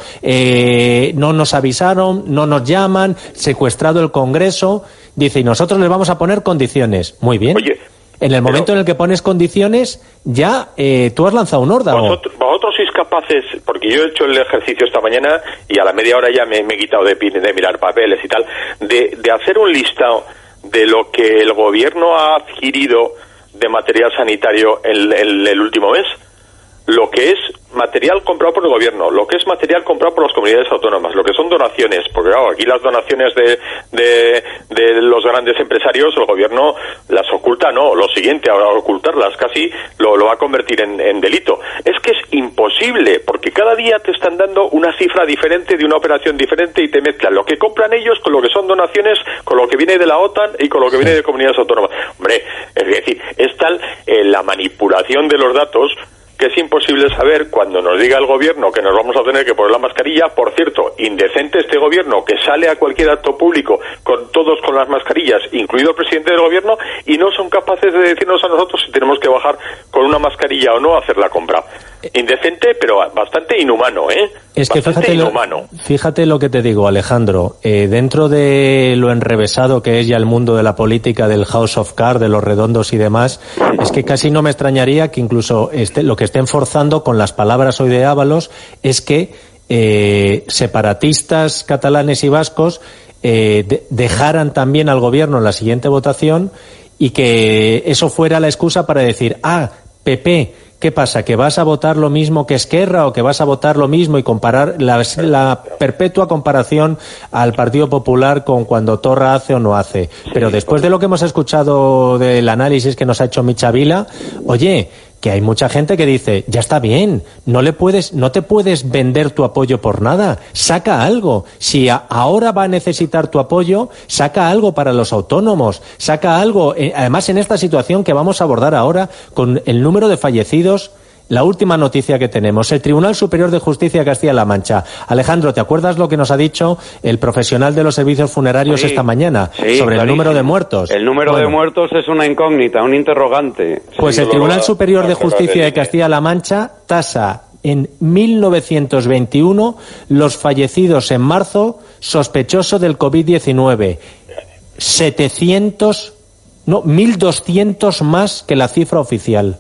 eh, no nos avisaron, no nos llaman, secuestrado el Congreso, dice, y nosotros les vamos a poner condiciones. Muy bien. Oye, en el momento pero, en el que pones condiciones, ya eh, tú has lanzado un órdago. Vosotros, vosotros sois capaces, porque yo he hecho el ejercicio esta mañana y a la media hora ya me, me he quitado de, de mirar papeles y tal, de, de hacer un listado de lo que el gobierno ha adquirido de material sanitario en, en el último mes, lo que es material comprado por el gobierno, lo que es material comprado por las comunidades autónomas, lo que son donaciones, porque claro, aquí las donaciones de, de, de los grandes empresarios, el gobierno las oculta, no, lo siguiente, ahora ocultarlas casi lo, lo va a convertir en, en delito. Es que es imposible, porque cada día te están dando una cifra diferente de una operación diferente y te mezclan lo que compran ellos con lo que son donaciones, con lo que viene de la OTAN y con lo que viene de comunidades autónomas. Hombre, es decir, es tal eh, la manipulación de los datos que es imposible saber cuando nos diga el gobierno que nos vamos a tener que poner la mascarilla. Por cierto, indecente este gobierno que sale a cualquier acto público con todos con las mascarillas, incluido el presidente del gobierno, y no son capaces de decirnos a nosotros si tenemos que bajar con una mascarilla o no a hacer la compra. Indecente, pero bastante inhumano, ¿eh? Es que bastante fíjate inhumano. Lo, fíjate lo que te digo, Alejandro. Eh, dentro de lo enrevesado que es ya el mundo de la política, del House of Cards, de los redondos y demás, es que casi no me extrañaría que incluso este, lo que estén forzando con las palabras hoy de Ábalos es que eh, separatistas catalanes y vascos eh, de, dejaran también al gobierno en la siguiente votación y que eso fuera la excusa para decir, ah, P P, ¿qué pasa? ¿Que vas a votar lo mismo que Esquerra o que vas a votar lo mismo y comparar la, la perpetua comparación al Partido Popular con cuando Torra hace o no hace? Pero después de lo que hemos escuchado del análisis que nos ha hecho Micha Vila, oye, que hay mucha gente que dice, ya está bien, no le puedes, no te puedes vender tu apoyo por nada, saca algo. Si a, ahora va a necesitar tu apoyo, saca algo para los autónomos, saca algo, eh, además en esta situación que vamos a abordar ahora, con el número de fallecidos. La última noticia que tenemos, el Tribunal Superior de Justicia de Castilla-La Mancha. Alejandro, ¿te acuerdas lo que nos ha dicho el profesional de los servicios funerarios sí, esta mañana sí, sobre clarísimo. El número de muertos? El número bueno, de muertos es una incógnita, un interrogante. Pues sí, el Tribunal Superior de Justicia de Castilla-La Mancha tasa en mil novecientos veintiuno los fallecidos en marzo sospechoso del COVID diecinueve. setecientos, no, mil doscientos más que la cifra oficial.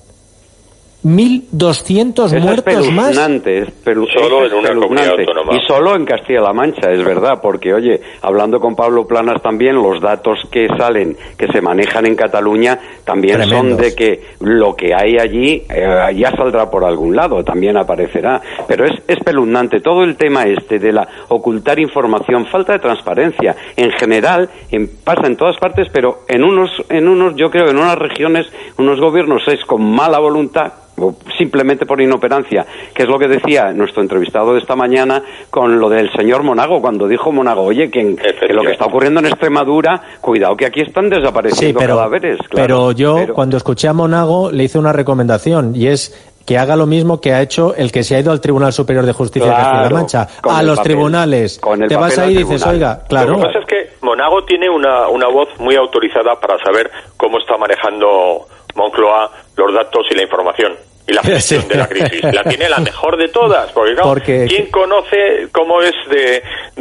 mil doscientos muertos más. Es pelu solo en una comunidad autónoma. Y solo en Castilla-La Mancha, es verdad, porque, oye, hablando con Pablo Planas también, los datos que salen, que se manejan en Cataluña, también Tremendos. Son de que lo que hay allí eh, ya saldrá por algún lado, también aparecerá. Pero es espeluznante todo el tema este de la ocultar información, falta de transparencia. En general, en, pasa en todas partes, pero en unos, en unos, yo creo, en unas regiones, unos gobiernos es con mala voluntad, o simplemente por inoperancia, que es lo que decía nuestro entrevistado de esta mañana con lo del señor Monago, cuando dijo Monago, oye, que, en, que lo que está ocurriendo en Extremadura, cuidado que aquí están desapareciendo sí, pero, cadáveres. Claro, pero yo, pero... cuando escuché a Monago, le hice una recomendación, y es que haga lo mismo que ha hecho el que se ha ido al Tribunal Superior de Justicia claro, de Castilla-La Mancha, a los papel, tribunales. Te vas ahí y dices, oiga, claro. Lo que pasa es que Monago tiene una, una voz muy autorizada para saber cómo está manejando Moncloa los datos y la información y la gestión sí. de la crisis. La tiene la mejor de todas, porque, claro, porque... ¿quién conoce cómo es de,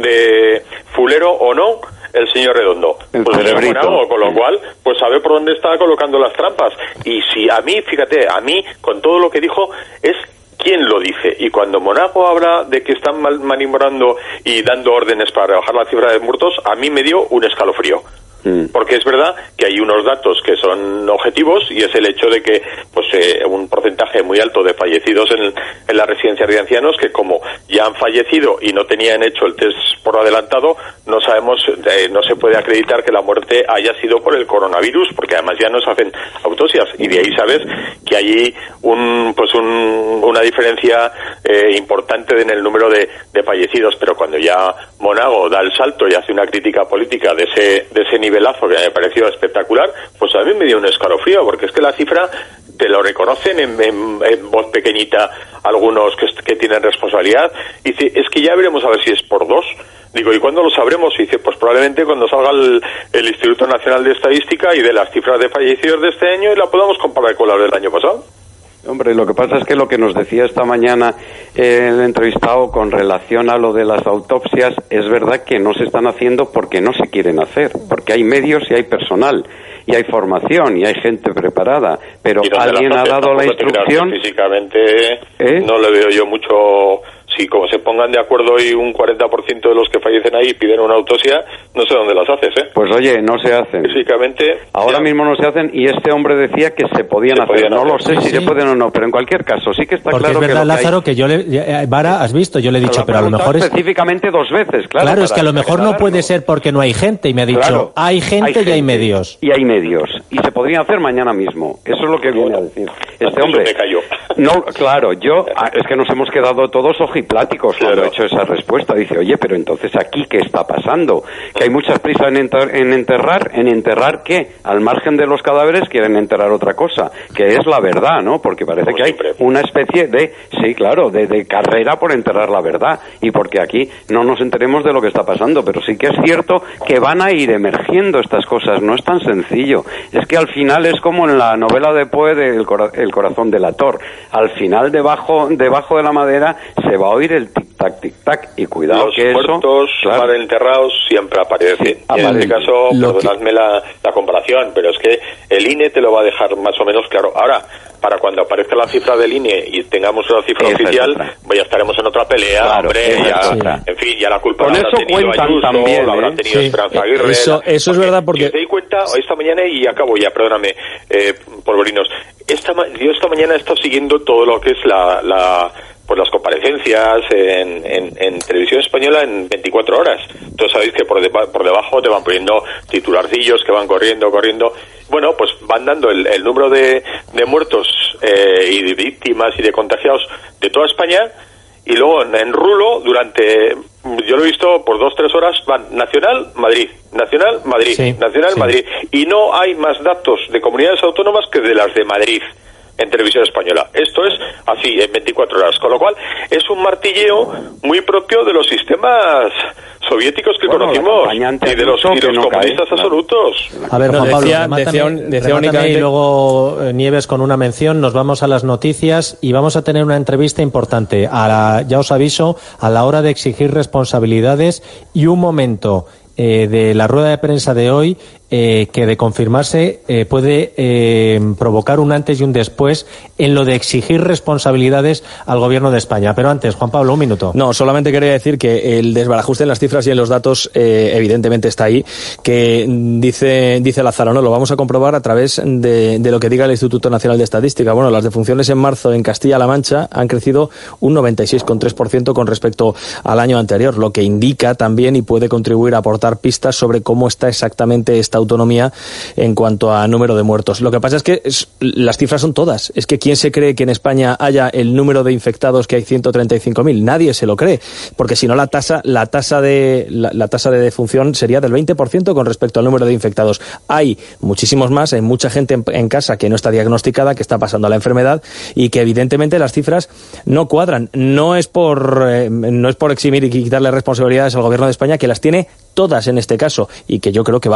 de fulero o no el señor Redondo? El pues cerebrito. Monago, con lo cual, pues sabe por dónde está colocando las trampas. Y si a mí, fíjate, a mí, con todo lo que dijo, es quién lo dice. Y cuando Monago habla de que están mal maniobrando y dando órdenes para rebajar la cifra de muertos, a mí me dio un escalofrío. Porque es verdad que hay unos datos que son objetivos y es el hecho de que pues eh, un porcentaje muy alto de fallecidos en, en las residencias de ancianos que como ya han fallecido y no tenían hecho el test por adelantado, no sabemos, eh, no se puede acreditar que la muerte haya sido por el coronavirus, porque además ya no se hacen autopsias y de ahí sabes que hay un pues un, una diferencia eh, importante en el número de, de fallecidos, pero cuando ya Monago da el salto y hace una crítica política de ese de ese nivel que me pareció espectacular, pues a mí me dio un escalofrío, porque es que la cifra te lo reconocen en, en, en voz pequeñita algunos que, que tienen responsabilidad, y dice, es que ya veremos a ver si es por dos. Digo, ¿y cuándo lo sabremos? Y dice, pues probablemente cuando salga el, el Instituto Nacional de Estadística y de las cifras de fallecidos de este año y la podamos comparar con las del año pasado. Hombre, lo que pasa es que lo que nos decía esta mañana eh, el entrevistado con relación a lo de las autopsias, es verdad que no se están haciendo porque no se quieren hacer, porque hay medios y hay personal, y hay formación, y hay gente preparada, pero alguien ha dado la instrucción... Físicamente ¿Eh? no le veo yo mucho... Si como se pongan de acuerdo y un cuarenta por ciento de los que fallecen ahí piden una autopsia, no sé dónde las haces, ¿eh? Pues oye, no se hacen. Físicamente... Ahora ya. mismo no se hacen y este hombre decía que se podían se hacer. Podían no hacer. lo sé sí, si sí. se pueden o no, pero en cualquier caso sí que está Porque claro es verdad, que... Lázaro, que, hay... que yo le... Vara, has visto, yo le he dicho, pero, pero a lo mejor es... específicamente dos veces, claro. Claro, es que a lo mejor no puede ser porque no hay gente, y me ha dicho, claro, hay, gente hay gente y hay medios. Y hay medios. Y se podrían hacer mañana mismo. Eso es lo que viene a decir. Este hombre... Me cayó. No, claro, yo... Es que nos hemos quedado todos ojipláticos cuando he hecho esa respuesta. Dice, oye, pero entonces aquí ¿qué está pasando? Que hay muchas prisas en, enter, en enterrar. ¿En enterrar qué? Al margen de los cadáveres quieren enterrar otra cosa, que es la verdad, ¿no? Porque parece Como que siempre. hay una especie de, sí, claro, de, de carrera por enterrar la verdad, y porque aquí no nos enteremos de lo que está pasando, pero sí que es cierto que van a ir emergiendo estas cosas, no es tan sencillo. Es que al final es como en la novela de Poe de El, cora, el corazón delator. Al final, debajo, debajo de la madera se va a oír el tic-tac, tic-tac, y cuidado los que muertos eso... Claro. mal enterrados siempre aparecen. Sí, y en este caso, perdonadme que... la, la comparación, pero es que el I N E te lo va a dejar más o menos claro. Ahora, para cuando aparezca la cifra del I N E y tengamos una cifra esa oficial, pues ya estaremos en otra pelea, claro, hombre, ya, sí. en fin, ya la culpa con la eso habrá tenido cuentan Ayuso, también, la habrá ¿eh? tenido sí. Esperanza Aguirre. Eso, eso es verdad porque... Si te di cuenta, esta mañana, y acabo ya, perdóname, eh, polvorinos, esta, yo esta mañana he estado siguiendo todo lo que es la... la pues las comparecencias en, en, en televisión española en veinticuatro horas. Entonces sabéis que por, de, por debajo te van poniendo titularcillos que van corriendo, corriendo. Bueno, pues van dando el, el número de, de muertos eh, y de víctimas y de contagiados de toda España, y luego en, en rulo durante, yo lo he visto por dos, tres horas, van Nacional, Madrid, Nacional, Madrid, sí, Nacional, sí. Madrid. Y no hay más datos de comunidades autónomas que de las de Madrid en televisión española. Esto es así, en veinticuatro horas. Con lo cual, es un martilleo muy propio de los sistemas soviéticos que bueno, conocimos y de los, y los no comunistas cae, absolutos. Claro. A ver, Juan Pablo, decía, remátame, decía, un, decía únicamente... y luego eh, Nieves con una mención. Nos vamos a las noticias y vamos a tener una entrevista importante. A la, ya os aviso, a la hora de exigir responsabilidades, y un momento eh, de la rueda de prensa de hoy Eh, que de confirmarse eh, puede eh, provocar un antes y un después en lo de exigir responsabilidades al gobierno de España. Pero antes, Juan Pablo, un minuto. No, solamente quería decir que el desbarajuste en las cifras y en los datos eh, evidentemente está ahí, que dice dice Lázaro, no, lo vamos a comprobar a través de, de lo que diga el Instituto Nacional de Estadística. Bueno, las defunciones en marzo en Castilla-La Mancha han crecido un noventa y seis coma tres por ciento con respecto al año anterior, lo que indica también y puede contribuir a aportar pistas sobre cómo está exactamente esta autonomía en cuanto a número de muertos. Lo que pasa es que es, las cifras son todas. Es que ¿quién se cree que en España haya el número de infectados que hay ciento treinta y cinco mil? Nadie se lo cree, porque si no la tasa la tasa de la, la tasa de defunción sería del veinte por ciento con respecto al número de infectados. Hay muchísimos más, hay mucha gente en, en casa que no está diagnosticada, que está pasando la enfermedad, y que evidentemente las cifras no cuadran. No es por eh, no es por eximir y quitarle responsabilidades al gobierno de España, que las tiene todas en este caso, y que yo creo que va a pagar y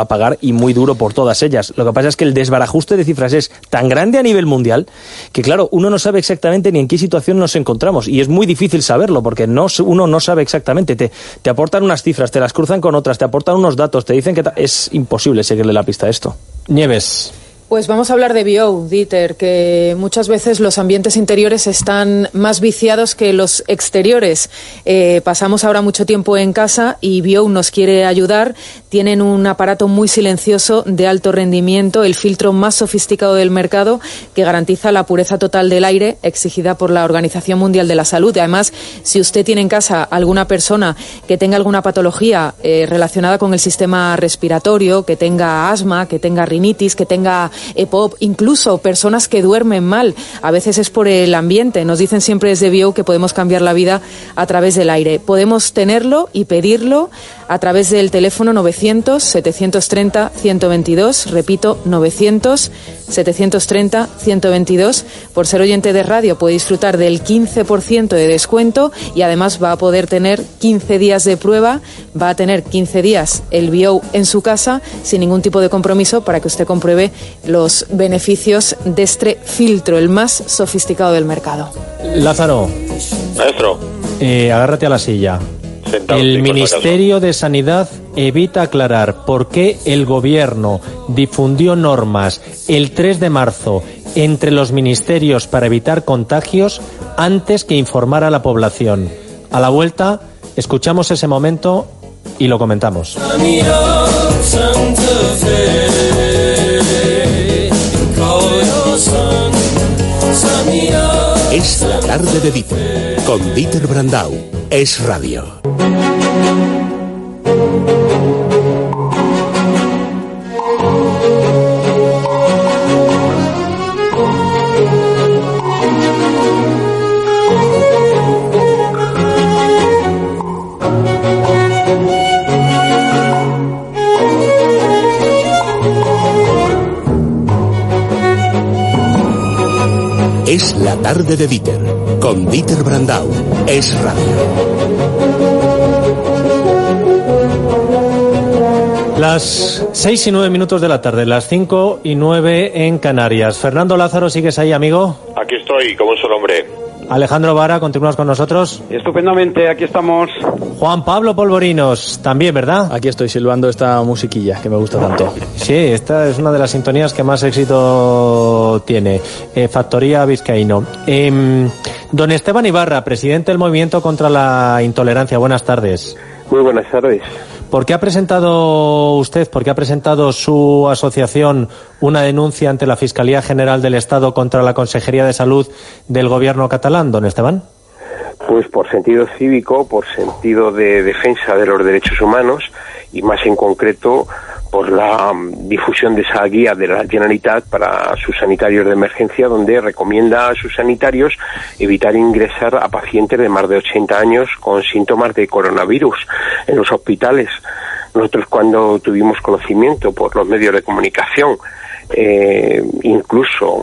y muy duro por todas ellas. Lo que pasa es que el desbarajuste de cifras es tan grande a nivel mundial que, claro, uno no sabe exactamente ni en qué situación nos encontramos, y es muy difícil saberlo porque no, uno no sabe exactamente. Te, te aportan unas cifras, te las cruzan con otras, te aportan unos datos, te dicen que es imposible seguirle la pista a esto. Nieves. Pues vamos a hablar de B O, Dieter, que muchas veces los ambientes interiores están más viciados que los exteriores. Eh, pasamos ahora mucho tiempo en casa y B O nos quiere ayudar. Tienen un aparato muy silencioso de alto rendimiento, el filtro más sofisticado del mercado, que garantiza la pureza total del aire exigida por la Organización Mundial de la Salud. Y además, si usted tiene en casa alguna persona que tenga alguna patología eh, relacionada con el sistema respiratorio, que tenga asma, que tenga rinitis, que tenga E P O P, incluso personas que duermen mal, a veces es por el ambiente. Nos dicen siempre desde B O que podemos cambiar la vida a través del aire. Podemos tenerlo y pedirlo a través del teléfono novecientos, setecientos treinta, ciento veintidós, repito, novecientos, setecientos treinta, ciento veintidós. Por ser oyente de radio puede disfrutar del quince por ciento de descuento y además va a poder tener quince días de prueba, va a tener quince días el B O en su casa sin ningún tipo de compromiso para que usted compruebe los beneficios de este filtro, el más sofisticado del mercado. Lázaro. Maestro. Eh, agárrate a la silla. Sentado, El sí, Ministerio de Sanidad evita aclarar por qué el Gobierno difundió normas el tres de marzo entre los ministerios para evitar contagios antes que informar a la población. A la vuelta, escuchamos ese momento y lo comentamos. Es la tarde de Dieter, con Dieter Brandau. Es radio. Es la tarde de Dieter, con Dieter Brandau. Es radio. Las seis y nueve minutos de la tarde, las cinco y nueve en Canarias. Fernando Lázaro, ¿sigues ahí, amigo? Aquí estoy, como es su nombre. Alejandro Vara, ¿continúas con nosotros? Estupendamente, aquí estamos. Juan Pablo Polvorinos, también, ¿verdad? Aquí estoy silbando esta musiquilla que me gusta tanto. Sí, esta es una de las sintonías que más éxito tiene. Eh, Factoría Vizcaíno. Eh, don Esteban Ibarra, presidente del Movimiento contra la Intolerancia. Buenas tardes. Muy buenas tardes. ¿Por qué ha presentado usted, por qué ha presentado su asociación una denuncia ante la Fiscalía General del Estado contra la Consejería de Salud del Gobierno catalán, don Esteban? Pues por sentido cívico, por sentido de defensa de los derechos humanos y más en concreto por la difusión de esa guía de la Generalitat para sus sanitarios de emergencia, donde recomienda a sus sanitarios evitar ingresar a pacientes de más de ochenta años con síntomas de coronavirus en los hospitales. Nosotros, cuando tuvimos conocimiento por los medios de comunicación, eh, incluso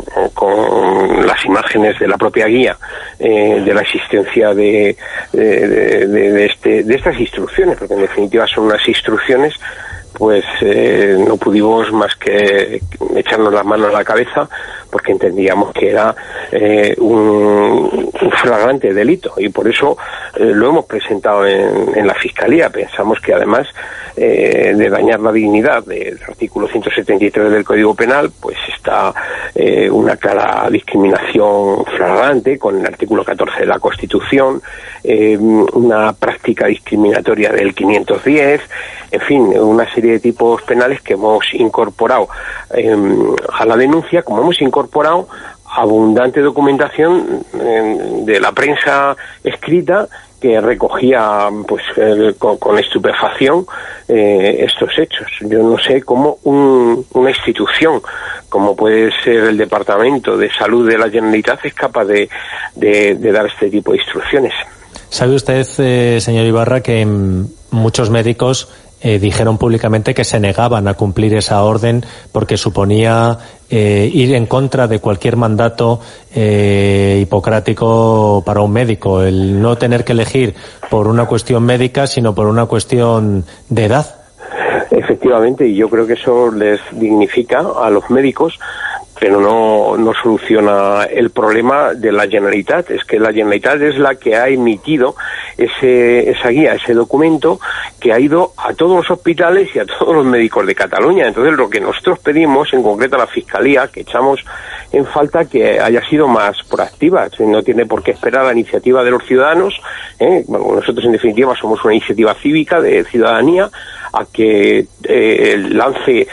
con las imágenes de la propia guía, eh, de la existencia de, de, de, de, este, de estas instrucciones, porque en definitiva son unas instrucciones, pues eh, no pudimos más que echarnos las manos a la cabeza, porque entendíamos que era eh, un, un flagrante delito, y por eso eh, lo hemos presentado en, en la Fiscalía. Pensamos que además eh, de dañar la dignidad del artículo ciento setenta y tres del Código Penal, pues está eh, una clara discriminación flagrante con el artículo catorce de la Constitución, eh, una práctica discriminatoria del quinientos diez, en fin, una serie de tipos penales que hemos incorporado eh, a la denuncia, como hemos incorporado abundante documentación eh, de la prensa escrita que recogía pues eh, con, con estupefacción eh, estos hechos. Yo no sé cómo un, una institución como puede ser el Departamento de Salud de la Generalitat es capaz de, de, de dar este tipo de instrucciones. ¿Sabe usted, eh, señor Ibarra, que mm, muchos médicos Eh, dijeron públicamente que se negaban a cumplir esa orden porque suponía eh, ir en contra de cualquier mandato eh, hipocrático para un médico, el no tener que elegir por una cuestión médica, sino por una cuestión de edad? Efectivamente, y yo creo que eso les dignifica a los médicos, pero no, no soluciona el problema de la Generalitat. Es que la Generalitat es la que ha emitido ese, esa guía, ese documento que ha ido a todos los hospitales y a todos los médicos de Cataluña. Entonces, lo que nosotros pedimos, en concreto a la Fiscalía, que echamos en falta que haya sido más proactiva. No tiene por qué esperar la iniciativa de los ciudadanos, ¿eh? Bueno, nosotros en definitiva somos una iniciativa cívica de ciudadanía, a que eh, lance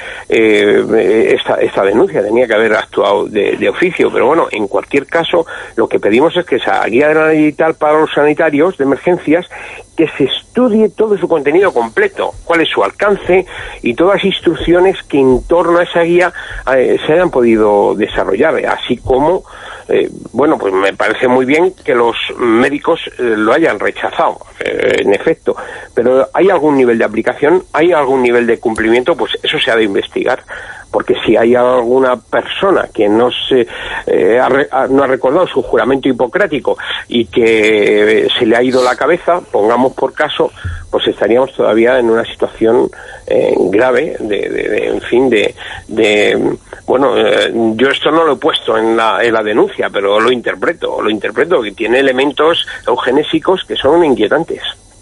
eh, esta, esta denuncia. Tenía que haber actuado de, de oficio, pero bueno, en cualquier caso, lo que pedimos es que esa guía de la digital para los sanitarios de emergencias, que se estudie todo su contenido completo, cuál es su alcance y todas las instrucciones que en torno a esa guía eh, se hayan podido desarrollar, así como Eh, bueno, pues me parece muy bien que los médicos eh, lo hayan rechazado, eh, en efecto, pero ¿hay algún nivel de aplicación? ¿Hay algún nivel de cumplimiento? Pues eso se ha de investigar, porque si hay alguna persona que no se eh, ha, re, ha, no ha recordado su juramento hipocrático y que eh, se le ha ido la cabeza, pongamos por caso, pues estaríamos todavía en una situación eh, grave de, de, de, en fin, de, de bueno, eh, yo esto no lo he puesto en la, en la denuncia, pero lo interpreto, lo interpreto, que tiene elementos eugenésicos que son inquietantes.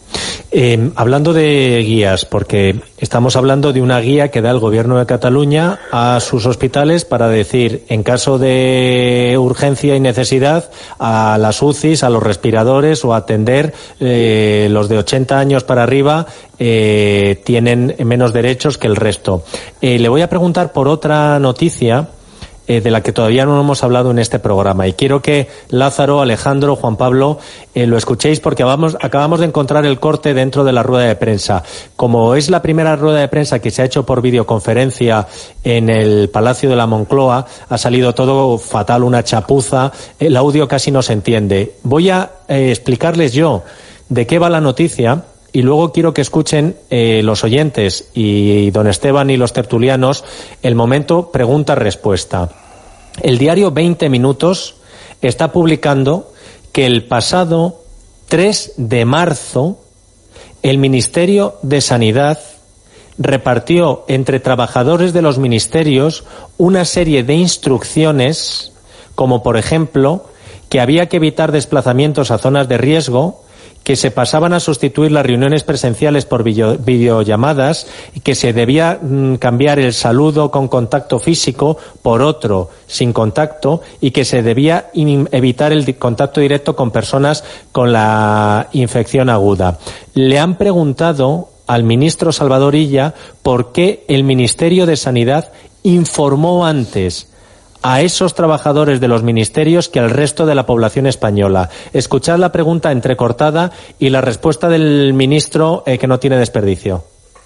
Eh, hablando de guías, porque estamos hablando de una guía que da el Gobierno de Cataluña a sus hospitales para decir, en caso de urgencia y necesidad, a las U C Is, a los respiradores o atender eh, los de ochenta años para arriba eh, tienen menos derechos que el resto. Eh, le voy a preguntar por otra noticia Eh, de la que todavía no hemos hablado en este programa, y quiero que Lázaro, Alejandro, Juan Pablo eh, lo escuchéis, porque vamos, acabamos de encontrar el corte dentro de la rueda de prensa. Como es la primera rueda de prensa que se ha hecho por videoconferencia en el Palacio de la Moncloa, ha salido todo fatal, una chapuza, el audio casi no se entiende. Voy a eh, explicarles yo de qué va la noticia, y luego quiero que escuchen eh, los oyentes y don Esteban y los tertulianos el momento pregunta-respuesta. El diario veinte minutos está publicando que el pasado tres de marzo el Ministerio de Sanidad repartió entre trabajadores de los ministerios una serie de instrucciones, como por ejemplo que había que evitar desplazamientos a zonas de riesgo, que se pasaban a sustituir las reuniones presenciales por video, videollamadas, y que se debía mm, cambiar el saludo con contacto físico por otro sin contacto, y que se debía in, evitar el contacto directo con personas con la infección aguda. Le han preguntado al ministro Salvador Illa por qué el Ministerio de Sanidad informó antes a esos trabajadores de los ministerios que al resto de la población española. Escuchad la pregunta entrecortada y la respuesta del ministro, eh, que no tiene desperdicio.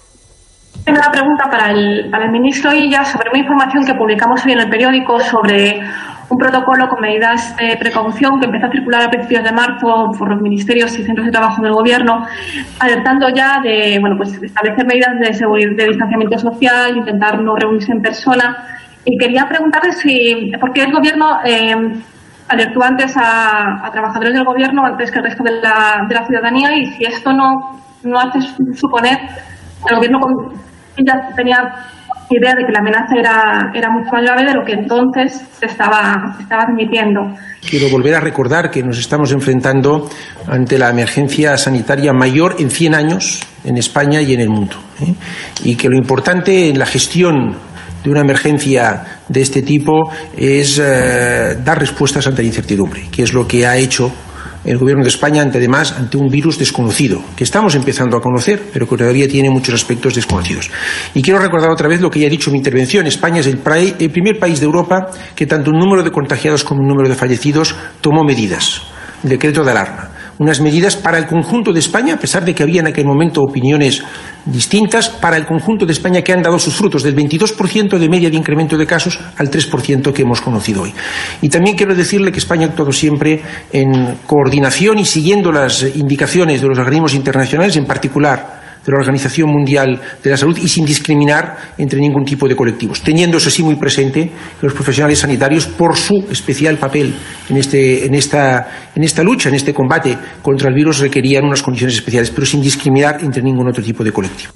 Tengo una pregunta para el, para el ministro Illa sobre una información que publicamos hoy en el periódico sobre un protocolo con medidas de precaución que empezó a circular a principios de marzo por los ministerios y centros de trabajo del Gobierno, alertando ya de, bueno, pues establecer medidas de seguridad, de distanciamiento social, intentar no reunirse en persona. Y quería preguntarle si, por qué el Gobierno eh, alertó antes a, a trabajadores del Gobierno antes que el resto de la, de la ciudadanía, y si esto no, no hace suponer que el Gobierno ya tenía idea de que la amenaza era, era mucho más grave de lo que entonces se estaba, se estaba admitiendo. Quiero volver a recordar que nos estamos enfrentando ante la emergencia sanitaria mayor en cien años en España y en el mundo, ¿eh? Y que lo importante en la gestión de una emergencia de este tipo es eh, dar respuestas ante la incertidumbre, que es lo que ha hecho el Gobierno de España, ante además ante un virus desconocido, que estamos empezando a conocer, pero que todavía tiene muchos aspectos desconocidos. Y quiero recordar otra vez lo que ya he dicho en mi intervención. España es el, el primer país de Europa que tanto un número de contagiados como un número de fallecidos tomó medidas, el decreto de alarma. Unas medidas para el conjunto de España, a pesar de que había en aquel momento opiniones distintas, para el conjunto de España, que han dado sus frutos, del veintidós por ciento de media de incremento de casos al tres por ciento que hemos conocido hoy. Y también quiero decirle que España ha actuado siempre en coordinación y siguiendo las indicaciones de los organismos internacionales, en particular de la Organización Mundial de la Salud, y sin discriminar entre ningún tipo de colectivos, teniendo eso sí muy presente que los profesionales sanitarios, por su especial papel en, este, en, esta, en esta lucha, en este combate contra el virus, requerían unas condiciones especiales, pero sin discriminar entre ningún otro tipo de colectivo.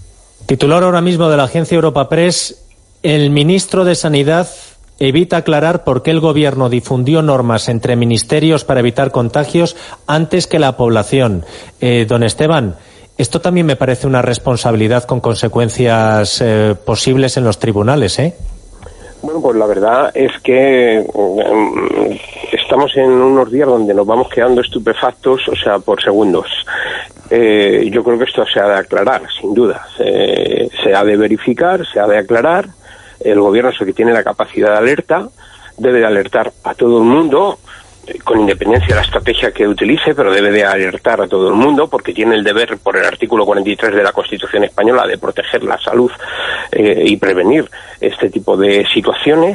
Titular ahora mismo de la agencia Europa Press: el ministro de Sanidad evita aclarar por qué el gobierno difundió normas entre ministerios para evitar contagios antes que la población. Eh, don Esteban, esto también me parece una responsabilidad con consecuencias eh, posibles en los tribunales, ¿eh? Bueno, pues la verdad es que um, estamos en unos días donde nos vamos quedando estupefactos, o sea, por segundos. Eh, yo creo que esto se ha de aclarar, sin duda. Se, se ha de verificar, se ha de aclarar. El gobierno es el que tiene la capacidad de alerta, debe de alertar a todo el mundo, con independencia de la estrategia que utilice, pero debe de alertar a todo el mundo porque tiene el deber, por el artículo cuarenta y tres de la Constitución española, de proteger la salud eh, y prevenir este tipo de situaciones.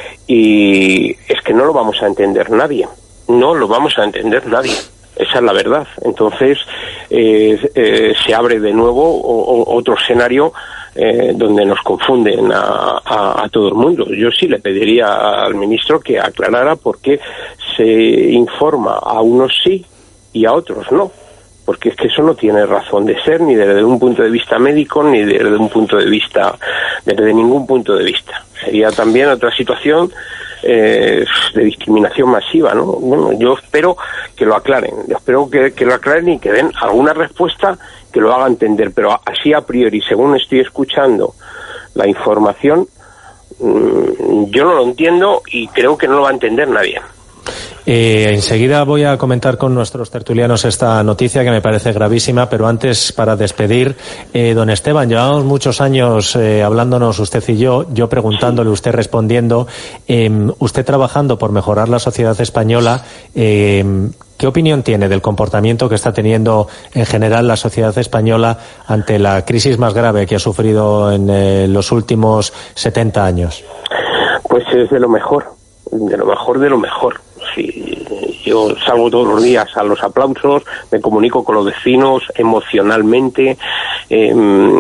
Y es que no lo vamos a entender nadie, no lo vamos a entender nadie. Esa es la verdad. Entonces eh, eh, se abre de nuevo o, o, otro escenario eh, donde nos confunden a, a, a todo el mundo. Yo sí le pediría al ministro que aclarara por qué se informa a unos sí y a otros no, porque es que eso no tiene razón de ser, ni desde un punto de vista médico, ni desde un punto de vista, desde ningún punto de vista. Sería también otra situación Eh, de discriminación masiva, ¿no? Bueno, yo espero que lo aclaren, yo espero que, que lo aclaren y que den alguna respuesta que lo haga entender, pero así a priori, según estoy escuchando la información, mmm, yo no lo entiendo y creo que no lo va a entender nadie. Eh, enseguida voy a comentar con nuestros tertulianos esta noticia que me parece gravísima, pero antes, para despedir, eh, don Esteban, llevamos muchos años eh, hablándonos usted y yo, yo preguntándole, usted respondiendo, eh, usted trabajando por mejorar la sociedad española. eh, ¿Qué opinión tiene del comportamiento que está teniendo en general la sociedad española ante la crisis más grave que ha sufrido en eh, los últimos setenta años? Pues es de lo mejor, de lo mejor de lo mejor. Sí, yo salgo todos los días a los aplausos, me comunico con los vecinos emocionalmente, eh,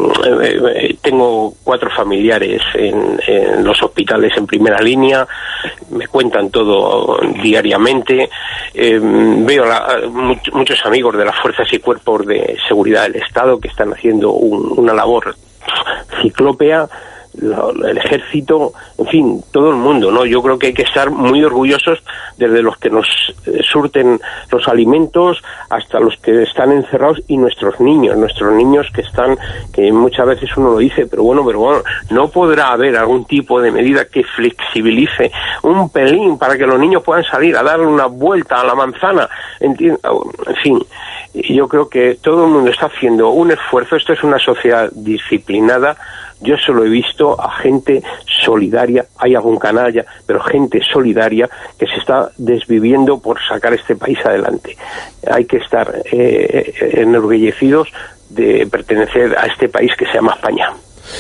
eh, tengo cuatro familiares en, en los hospitales en primera línea, me cuentan todo diariamente, eh, veo la, much, muchos amigos de las fuerzas y cuerpos de seguridad del Estado que están haciendo un, una labor ciclópea, el ejército, en fin, todo el mundo, ¿no? Yo creo que hay que estar muy orgullosos, desde los que nos surten los alimentos hasta los que están encerrados, y nuestros niños, nuestros niños que están, que muchas veces uno lo dice, pero bueno, pero bueno, no podrá haber algún tipo de medida que flexibilice un pelín para que los niños puedan salir a darle una vuelta a la manzana, en fin. Yo creo que todo el mundo está haciendo un esfuerzo. Esto es una sociedad disciplinada. Yo solo he visto a gente solidaria, hay algún canalla, pero gente solidaria que se está desviviendo por sacar este país adelante. Hay que estar eh, enorgullecidos de pertenecer a este país que se llama España.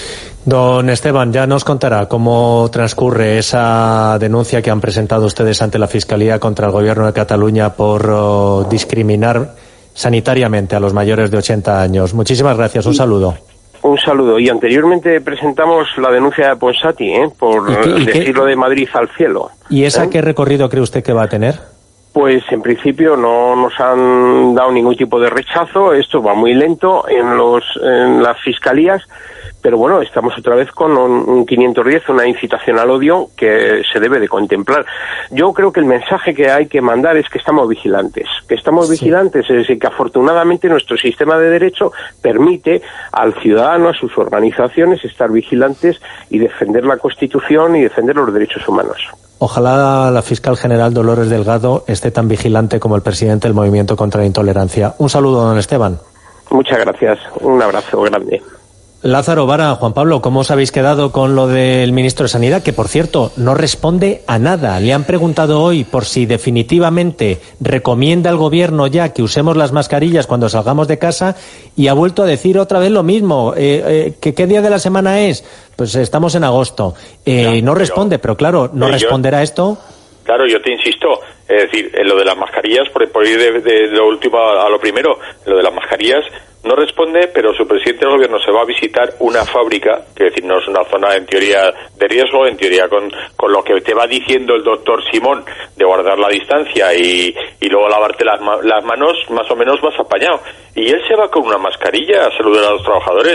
Don Esteban, ya nos contará cómo transcurre esa denuncia que han presentado ustedes ante la Fiscalía contra el Gobierno de Cataluña por oh, discriminar sanitariamente a los mayores de ochenta años. Muchísimas gracias, un saludo. Un saludo. Y anteriormente presentamos la denuncia de Ponsati, ¿eh? por ¿Y qué, y decirlo qué? de Madrid al cielo. ¿Y esa ¿eh? qué recorrido cree usted que va a tener? Pues en principio no nos han dado ningún tipo de rechazo. Esto va muy lento en los en las fiscalías. Pero bueno, estamos otra vez con un, un quinientos diez, una incitación al odio que se debe de contemplar. Yo creo que el mensaje que hay que mandar es que estamos vigilantes, que estamos sí. vigilantes, es decir, que afortunadamente nuestro sistema de derecho permite al ciudadano, a sus organizaciones, estar vigilantes y defender la Constitución y defender los derechos humanos. Ojalá la fiscal general Dolores Delgado esté tan vigilante como el presidente del Movimiento contra la Intolerancia. Un saludo, don Esteban. Muchas gracias, un abrazo grande. Lázaro Vara, Juan Pablo, ¿cómo os habéis quedado con lo del ministro de Sanidad? Que, por cierto, no responde a nada. Le han preguntado hoy por si definitivamente recomienda al gobierno ya que usemos las mascarillas cuando salgamos de casa y ha vuelto a decir otra vez lo mismo. Eh, eh, ¿que ¿Qué día de la semana es? Pues estamos en agosto. Eh, ya, no responde, pero, pero claro, ¿no responderá yo, esto? Claro, yo te insisto. Es decir, en lo de las mascarillas, por, por ir de, de lo último a, a lo primero, lo de las mascarillas no responde, pero su presidente del gobierno se va a visitar una fábrica, que es decir, no es una zona en teoría de riesgo, en teoría con, con lo que te va diciendo el doctor Simón de guardar la distancia y, y luego lavarte las, las manos, más o menos vas apañado. Y él se va con una mascarilla a saludar a los trabajadores.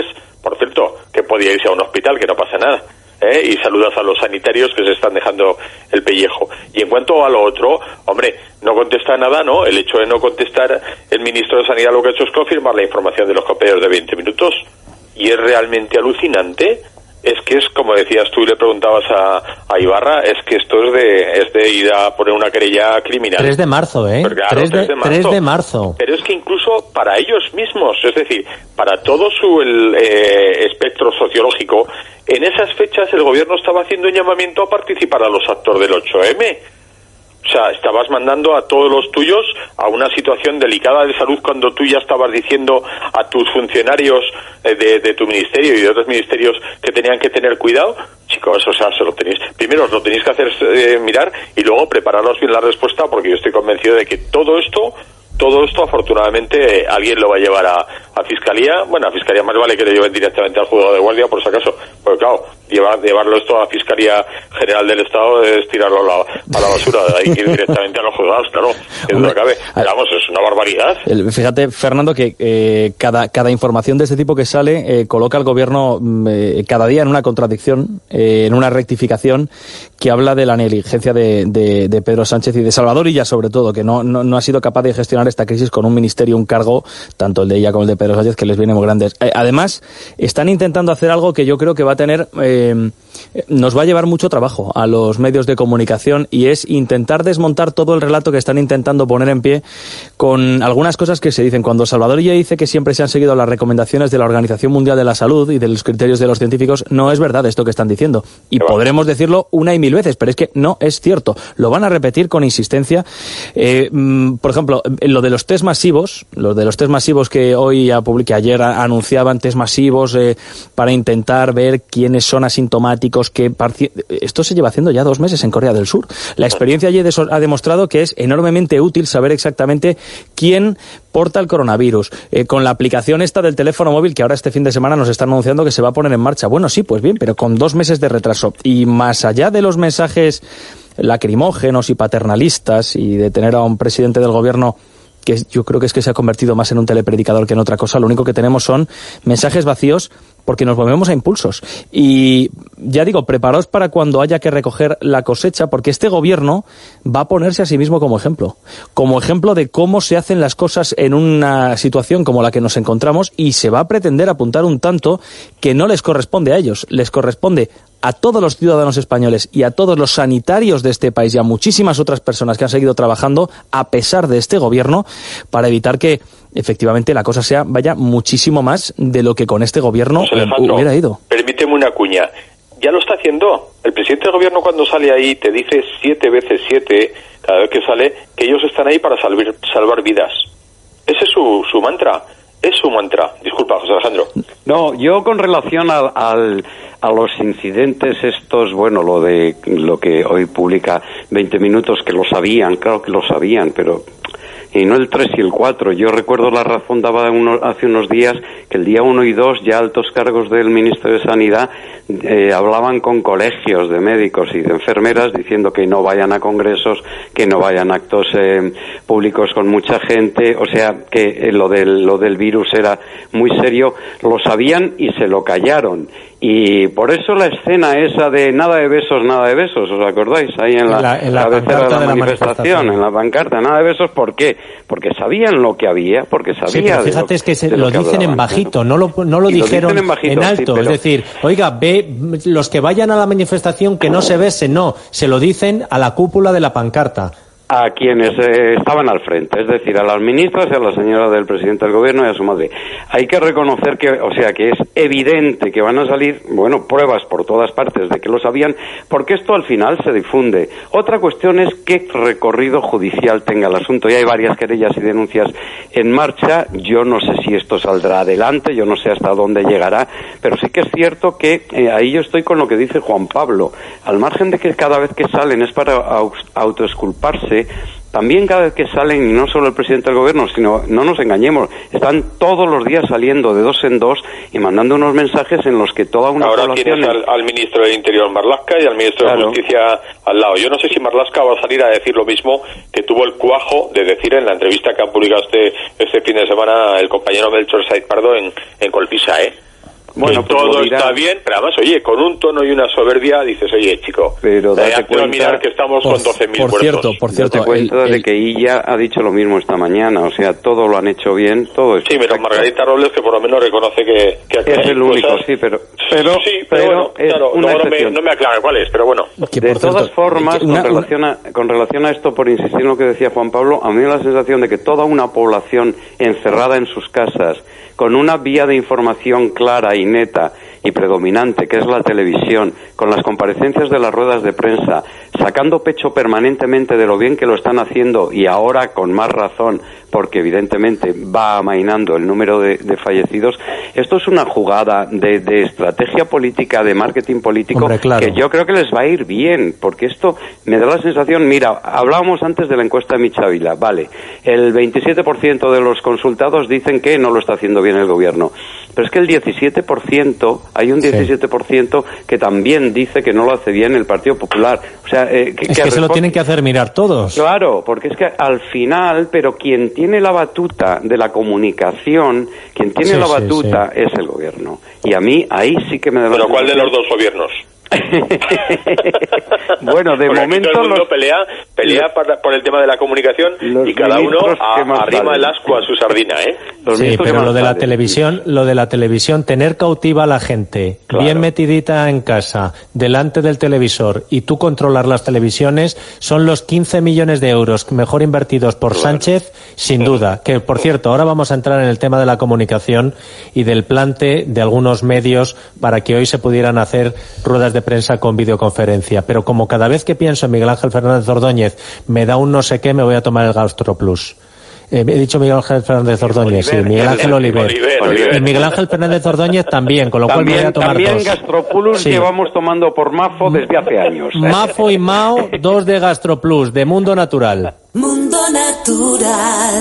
por cierto, que podía irse a un hospital, que no pasa nada. ¿Eh? Y saludas a los sanitarios que se están dejando el pellejo. Y en cuanto a lo otro, hombre, no contesta nada, ¿no? El hecho de no contestar el ministro de Sanidad lo que ha hecho es confirmar la información de los compañeros de veinte minutos. Y es realmente alucinante. Es que es, como decías tú y le preguntabas a, a Ibarra, es que esto es de es de ir a poner una querella criminal. tres de marzo, ¿eh? Claro, tres de, tres de marzo. tres de marzo. Pero es que incluso para ellos mismos, es decir, para todo su el, eh, espectro sociológico, en esas fechas el gobierno estaba haciendo un llamamiento a participar a los actos del ocho eme. O sea, estabas mandando a todos los tuyos a una situación delicada de salud cuando tú ya estabas diciendo a tus funcionarios de, de tu ministerio y de otros ministerios que tenían que tener cuidado. Chicos, o sea, se lo tenéis, primero os lo tenéis que hacer eh, mirar y luego prepararos bien la respuesta, porque yo estoy convencido de que todo esto Todo esto, afortunadamente, eh, alguien lo va a llevar a, a Fiscalía. Bueno, a Fiscalía más vale que lo lleven directamente al juzgado de guardia, por si acaso. Porque, claro, llevar, llevarlo esto a Fiscalía General del Estado es tirarlo a la, a la basura. Hay que ir directamente a los juzgados, claro. Que duda cabe. Pero, vamos, es una barbaridad. El, fíjate, Fernando, que eh, cada, cada información de este tipo que sale eh, coloca al gobierno eh, cada día en una contradicción, eh, en una rectificación que habla de la negligencia de, de, de Pedro Sánchez y de Salvador Illa, sobre todo, que no, no, no ha sido capaz de gestionar esta crisis con un ministerio, un cargo, tanto el de ella como el de Pedro Sánchez, que les viene muy grandes. Eh, además, están intentando hacer algo que yo creo que va a tener, eh, nos va a llevar mucho trabajo a los medios de comunicación, y es intentar desmontar todo el relato que están intentando poner en pie con algunas cosas que se dicen. Cuando Salvador Illa dice que siempre se han seguido las recomendaciones de la Organización Mundial de la Salud y de los criterios de los científicos, no es verdad esto que están diciendo. Y podremos decirlo una y mil veces, pero es que no es cierto. Lo van a repetir con insistencia. Eh, por ejemplo, lo de los test masivos, los de los test masivos que hoy ya publiqué, ayer anunciaban test masivos eh, para intentar ver quiénes son asintomáticos, que esto se lleva haciendo ya dos meses en Corea del Sur. La experiencia allí ha demostrado que es enormemente útil saber exactamente quién porta el coronavirus. Eh, con la aplicación esta del teléfono móvil, que ahora este fin de semana nos están anunciando que se va a poner en marcha. Bueno, sí, pues bien, pero con dos meses de retraso. Y más allá de los mensajes lacrimógenos y paternalistas y de tener a un presidente del gobierno que yo creo que es que se ha convertido más en un telepredicador que en otra cosa, lo único que tenemos son mensajes vacíos, porque nos movemos a impulsos. Y ya digo, preparaos para cuando haya que recoger la cosecha, porque este gobierno va a ponerse a sí mismo como ejemplo. Como ejemplo de cómo se hacen las cosas en una situación como la que nos encontramos, y se va a pretender apuntar un tanto que no les corresponde a ellos, les corresponde a todos los ciudadanos españoles y a todos los sanitarios de este país y a muchísimas otras personas que han seguido trabajando a pesar de este gobierno, para evitar que efectivamente la cosa sea vaya muchísimo más de lo que con este gobierno José Alejandro, hubiera ido. Permíteme una cuña. Ya lo está haciendo. El presidente del gobierno, cuando sale ahí, te dice siete veces siete, cada vez que sale, que ellos están ahí para salvar, salvar vidas. Ese es su, su mantra. Es su mantra. Disculpa, José Alejandro. No, yo con relación al, al, a los incidentes estos, bueno, lo de lo que hoy publica veinte minutos, que lo sabían, claro que lo sabían, pero y no el tres y el cuatro. Yo recuerdo La Razón daba uno, hace unos días que el día uno y dos ya altos cargos del Ministerio de Sanidad eh, hablaban con colegios de médicos y de enfermeras diciendo que no vayan a congresos, que no vayan a actos eh, públicos con mucha gente, o sea que eh, lo del lo del virus era muy serio. Lo sabían y se lo callaron. Y por eso la escena esa de nada de besos, nada de besos, ¿os acordáis? Ahí en la, la, en la cabecera de la, de la manifestación, manifestación, en la pancarta, nada de besos. ¿Por qué? Porque sabían lo que había, porque sabían. Sí, pero fíjate, es que se, lo, lo que dicen hablaban, en bajito, no lo, no lo dijeron lo en, bajito, en alto. Sí, pero... Es decir, oiga, ve, los que vayan a la manifestación que no se besen, no, se lo dicen a la cúpula de la pancarta. A quienes eh, estaban al frente, es decir, a las ministras y a la señora del presidente del gobierno y a su madre. Hay que reconocer que, o sea, que es evidente que van a salir, bueno, pruebas por todas partes de que lo sabían, porque esto al final se difunde. Otra cuestión es qué recorrido judicial tenga el asunto. Ya hay varias querellas y denuncias en marcha. Yo no sé si esto saldrá adelante, yo no sé hasta dónde llegará, pero sí que es cierto que eh, ahí yo estoy con lo que dice Juan Pablo. Al margen de que cada vez que salen es para autoexculparse, también cada vez que salen, y no solo el presidente del gobierno, sino, no nos engañemos, están todos los días saliendo de dos en dos y mandando unos mensajes en los que toda una Ahora población... tienes al, al ministro del Interior, Marlaska, y al ministro claro. de Justicia al lado. Yo no sé si Marlaska va a salir a decir lo mismo que tuvo el cuajo de decir en la entrevista que ha publicado este, este fin de semana el compañero Melchor Said Pardo en, en Colpisa, ¿eh? Bueno, que todo está bien, pero además, oye, con un tono y una soberbia dices, oye, chico, pero date cuenta, mirar que estamos por, con doce mil por muertos. Cierto, por cierto, date cuenta el, el, de que ella ha dicho lo mismo esta mañana, o sea, todo lo han hecho bien, todo es Sí, pero Margarita Robles, que por lo menos reconoce que, que es el único, cosas... sí, pero pero, sí, pero, pero bueno, es claro, una no, excepción. me, no me aclara cuál es, pero bueno. Que, de todas cierto, formas, una, con, relación a, con relación a esto, por insistir en lo que decía Juan Pablo, a mí me da la sensación de que toda una población encerrada en sus casas, con una vía de información clara y neta y predominante, que es la televisión, con las comparecencias de las ruedas de prensa, sacando pecho permanentemente de lo bien que lo están haciendo y ahora con más razón, porque evidentemente va amainando el número de, de fallecidos. Esto es una jugada de, de estrategia política, de marketing político, Hombre, claro. que yo creo que les va a ir bien, porque esto me da la sensación, mira, hablábamos antes de la encuesta de Michavila, vale, el veintisiete por ciento de los consultados dicen que no lo está haciendo bien el gobierno, pero es que el diecisiete por ciento, hay un diecisiete por ciento sí. que también dice que no lo hace bien el Partido Popular. O sea, eh, que, es que, que se lo tienen que hacer mirar todos. Claro, porque es que al final, pero quien tiene la batuta de la comunicación, quien tiene sí, la batuta sí, sí. es el gobierno. Y a mí ahí sí que me da la ¿Pero cuál de los dos gobiernos? Bueno, de Porque momento todo el mundo los... pelea, pelea para, por el tema de la comunicación y cada uno a, arrima el asco a su sardina, ¿eh? Los sí, pero lo de la televisión, lo de la televisión, tener cautiva a la gente, claro. bien metidita en casa, delante del televisor, y tú controlar las televisiones, son los quince millones de euros mejor invertidos por claro. Sánchez, sin duda. Que, por cierto, ahora vamos a entrar en el tema de la comunicación y del plante de algunos medios para que hoy se pudieran hacer ruedas de prensa con videoconferencia, pero como cada vez que pienso en Miguel Ángel Fernández Ordóñez me da un no sé qué, me voy a tomar el GastroPlus. Eh, he dicho Miguel Ángel Fernández Ordóñez, sí, Miguel Ángel Oliver. Oliver, Oliver. Y Miguel Ángel Fernández Ordóñez también, con lo también, cual me voy a tomar también dos. También GastroPlus sí. llevamos tomando por Mafo desde hace años. ¿eh? Mafo y Mao, dos de GastroPlus, de Mundo Natural. Mundo Natural.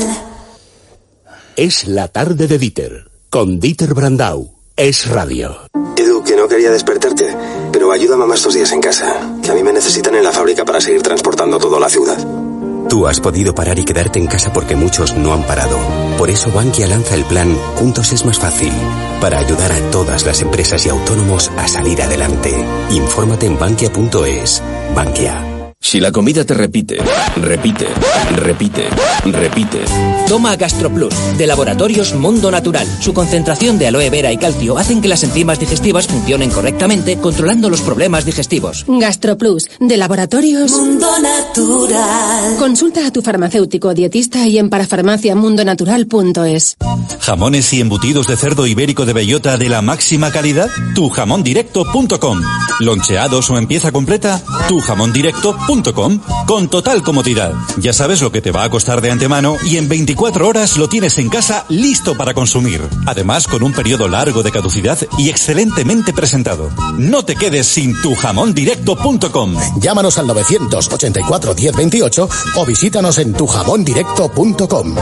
Es la tarde de Dieter, con Dieter Brandau. Es radio. Edu, que no quería despertarte, pero ayuda a mamá estos días en casa, que a mí me necesitan en la fábrica para seguir transportando todo a la ciudad. Tú has podido parar y quedarte en casa porque muchos no han parado. Por eso Bankia lanza el plan Juntos es más fácil, para ayudar a todas las empresas y autónomos a salir adelante. Infórmate en bankia punto es. Bankia. Si la comida te repite, repite, repite, repite. Toma GastroPlus, de Laboratorios Mundo Natural. Su concentración de aloe vera y calcio hacen que las enzimas digestivas funcionen correctamente, controlando los problemas digestivos. GastroPlus, de Laboratorios Mundo Natural. Consulta a tu farmacéutico o dietista y en parafarmacia mundo natural punto es. ¿Jamones y embutidos de cerdo ibérico de bellota de la máxima calidad? tu jamón directo punto com. ¿Loncheados o en pieza completa? tu jamón directo punto com. Con total comodidad. Ya sabes lo que te va a costar de antemano y en veinticuatro horas lo tienes en casa listo para consumir. Además, con un periodo largo de caducidad y excelentemente presentado. No te quedes sin tu jamón directo punto com. Llámanos al novecientos ochenta y cuatro diez veintiocho o visítanos en tu jamón directo punto com.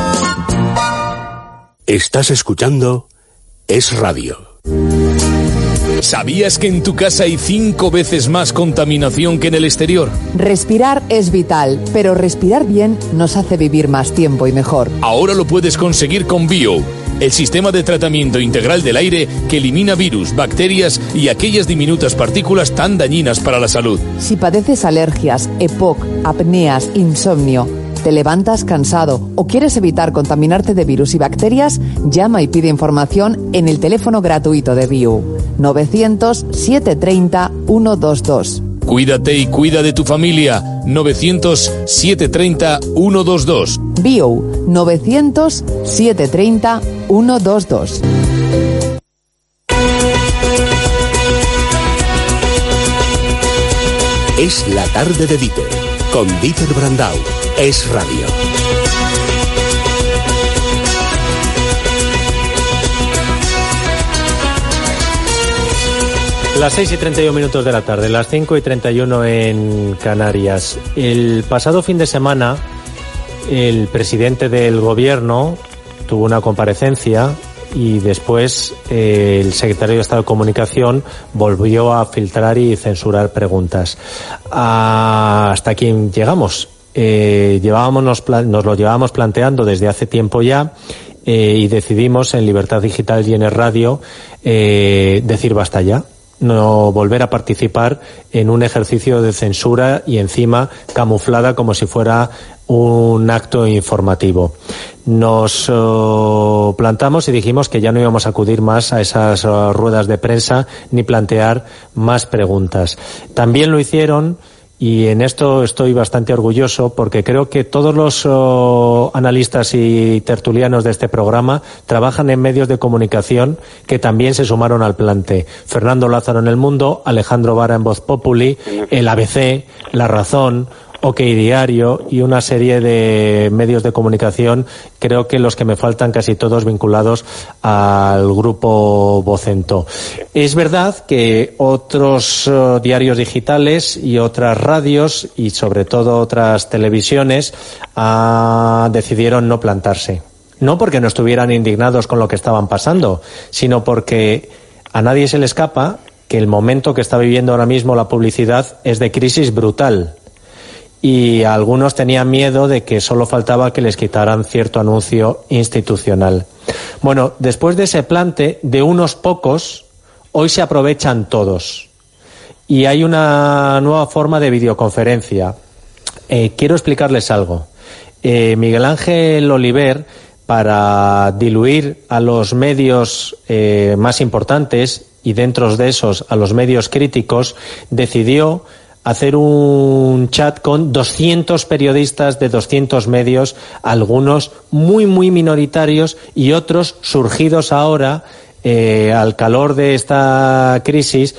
Estás escuchando Es Radio. ¿Sabías que en tu casa hay cinco veces más contaminación que en el exterior? Respirar es vital, pero respirar bien nos hace vivir más tiempo y mejor. Ahora lo puedes conseguir con Bio, el sistema de tratamiento integral del aire que elimina virus, bacterias y aquellas diminutas partículas tan dañinas para la salud. Si padeces alergias, E P O C, apneas, insomnio, te levantas cansado o quieres evitar contaminarte de virus y bacterias, llama y pide información en el teléfono gratuito de Bio, novecientos, setecientos treinta, ciento veintidós. Cuídate y cuida de tu familia. novecientos, setecientos treinta, ciento veintidós. Bio, novecientos, setecientos treinta, ciento veintidós. Es la tarde de Dieter, con Dieter Brandau. Es radio. Las seis y treinta y uno minutos de la tarde, las cinco y treinta y uno en Canarias. El pasado fin de semana, el presidente del gobierno tuvo una comparecencia y después eh, el secretario de Estado de Comunicación volvió a filtrar y censurar preguntas. Ah, hasta aquí llegamos. Eh, llevábamos, nos, nos lo llevábamos planteando desde hace tiempo ya. eh, y decidimos en Libertad Digital y en el radio eh, decir basta ya. No volver a participar en un ejercicio de censura y encima camuflada como si fuera un acto informativo. Nos uh, plantamos y dijimos que ya no íbamos a acudir más a esas uh, ruedas de prensa ni plantear más preguntas. También lo hicieron, y en esto estoy bastante orgulloso, porque creo que todos los uh, analistas y tertulianos de este programa trabajan en medios de comunicación que también se sumaron al plante. Fernando Lázaro en El Mundo, Alejandro Vara en Voz Populi, el A B C, La Razón, OK Diario y una serie de medios de comunicación, creo que los que me faltan casi todos vinculados al grupo Vocento. Es verdad que otros uh, diarios digitales y otras radios y sobre todo otras televisiones uh, decidieron no plantarse. No porque no estuvieran indignados con lo que estaban pasando, sino porque a nadie se le escapa que el momento que está viviendo ahora mismo la publicidad es de crisis brutal. Y algunos tenían miedo de que solo faltaba que les quitaran cierto anuncio institucional. Bueno, después de ese plante de unos pocos, hoy se aprovechan todos. Y hay una nueva forma de videoconferencia. Eh, quiero explicarles algo. Eh, Miguel Ángel Oliver, para diluir a los medios eh, más importantes y dentro de esos a los medios críticos, decidió hacer un chat con doscientos periodistas de doscientos medios, algunos muy, muy minoritarios y otros surgidos ahora eh, al calor de esta crisis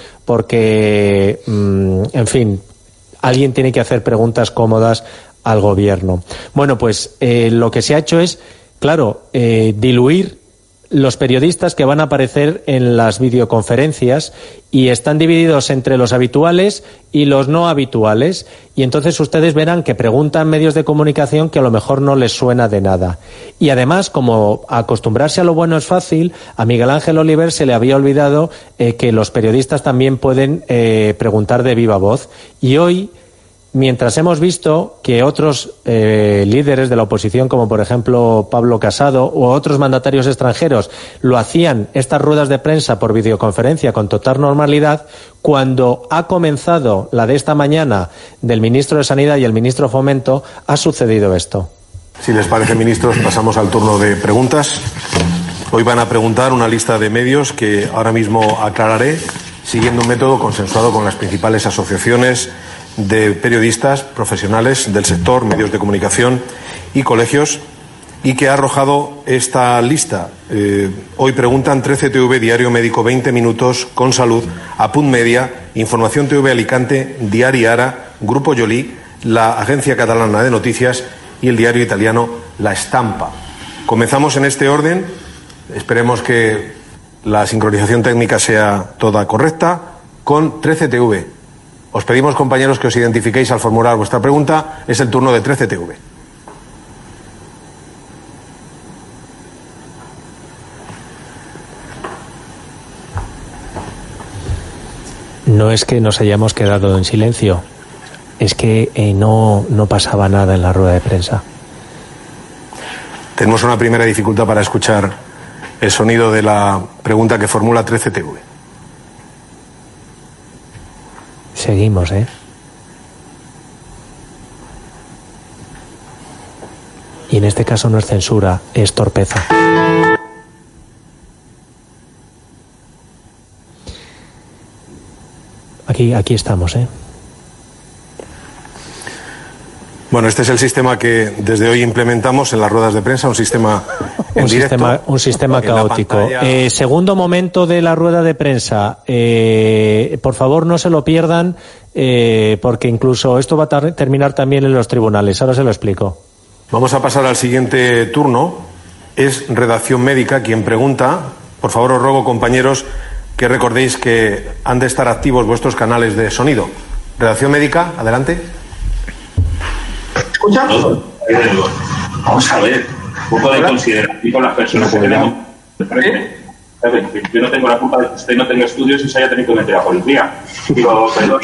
porque, mmm, en fin, alguien tiene que hacer preguntas cómodas al gobierno. Bueno, pues eh, lo que se ha hecho es, claro, eh, diluir los periodistas que van a aparecer en las videoconferencias y están divididos entre los habituales y los no habituales, y entonces ustedes verán que preguntan medios de comunicación que a lo mejor no les suena de nada. Y además, como acostumbrarse a lo bueno es fácil, a Miguel Ángel Oliver se le había olvidado eh, que los periodistas también pueden eh, preguntar de viva voz, y hoy, mientras hemos visto que otros eh, líderes de la oposición, como por ejemplo Pablo Casado u otros mandatarios extranjeros, lo hacían estas ruedas de prensa por videoconferencia con total normalidad, cuando ha comenzado la de esta mañana del ministro de Sanidad y el ministro de Fomento, ha sucedido esto. Si les parece, ministros, pasamos al turno de preguntas. Hoy van a preguntar una lista de medios que ahora mismo aclararé, siguiendo un método consensuado con las principales asociaciones de periodistas profesionales del sector, medios de comunicación y colegios, y que ha arrojado esta lista. Eh, hoy preguntan trece T V, Diario Médico, veinte Minutos, Con Salud, Apunt Media, Información T V Alicante, Diari Ara, Grupo Joly, la Agencia Catalana de Noticias y el diario italiano La Stampa. Comenzamos en este orden. Esperemos que la sincronización técnica sea toda correcta, con trece T V. Os pedimos, compañeros, que os identifiquéis al formular vuestra pregunta. Es el turno de trece T V. No es que nos hayamos quedado en silencio, es que eh, no, no pasaba nada en la rueda de prensa. Tenemos una primera dificultad para escuchar el sonido de la pregunta que formula trece T V. Seguimos, ¿eh? Y en este caso no es censura, es torpeza. Aquí, aquí estamos, ¿eh? Bueno, este es el sistema que desde hoy implementamos en las ruedas de prensa, un sistema en un directo. Sistema, un sistema caótico. Eh, segundo momento de la rueda de prensa. Eh, por favor, no se lo pierdan, eh, porque incluso esto va a terminar también en los tribunales. Ahora se lo explico. Vamos a pasar al siguiente turno. Es Redacción Médica quien pregunta. Por favor, os ruego, compañeros, que recordéis que han de estar activos vuestros canales de sonido. Redacción Médica, adelante. ¿Escucha? Vamos a ver, un poco de consideración con las personas que tenemos. ¿Eh? Yo no tengo la culpa de que usted no tenga estudios y se haya tenido que meter a policía. Digo, perdón.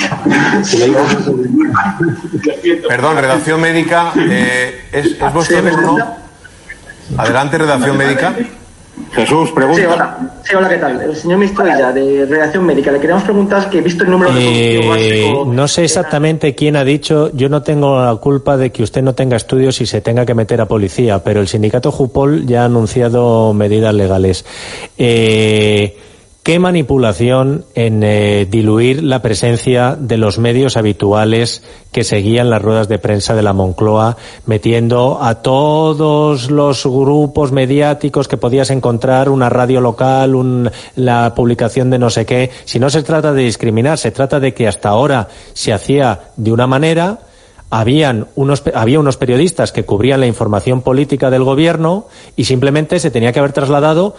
Perdón, Redacción Médica, eh, ¿es, ¿es vuestro turno? Adelante, redacción médica. Jesús, pregunta. Sí, hola. Sí, hola, ¿qué tal? El señor ministro Illa, de redacción médica. Le queríamos preguntar que he visto el número eh, básico. No sé exactamente quién ha dicho, yo no tengo la culpa de que usted no tenga estudios y se tenga que meter a policía, pero el sindicato Jupol ya ha anunciado medidas legales. Eh... ¿Qué manipulación en eh, diluir la presencia de los medios habituales que seguían las ruedas de prensa de la Moncloa, metiendo a todos los grupos mediáticos que podías encontrar, una radio local, un, la publicación de no sé qué? Si no se trata de discriminar, se trata de que hasta ahora se hacía de una manera. Habían unos, había unos periodistas que cubrían la información política del gobierno y simplemente se tenía que haber trasladado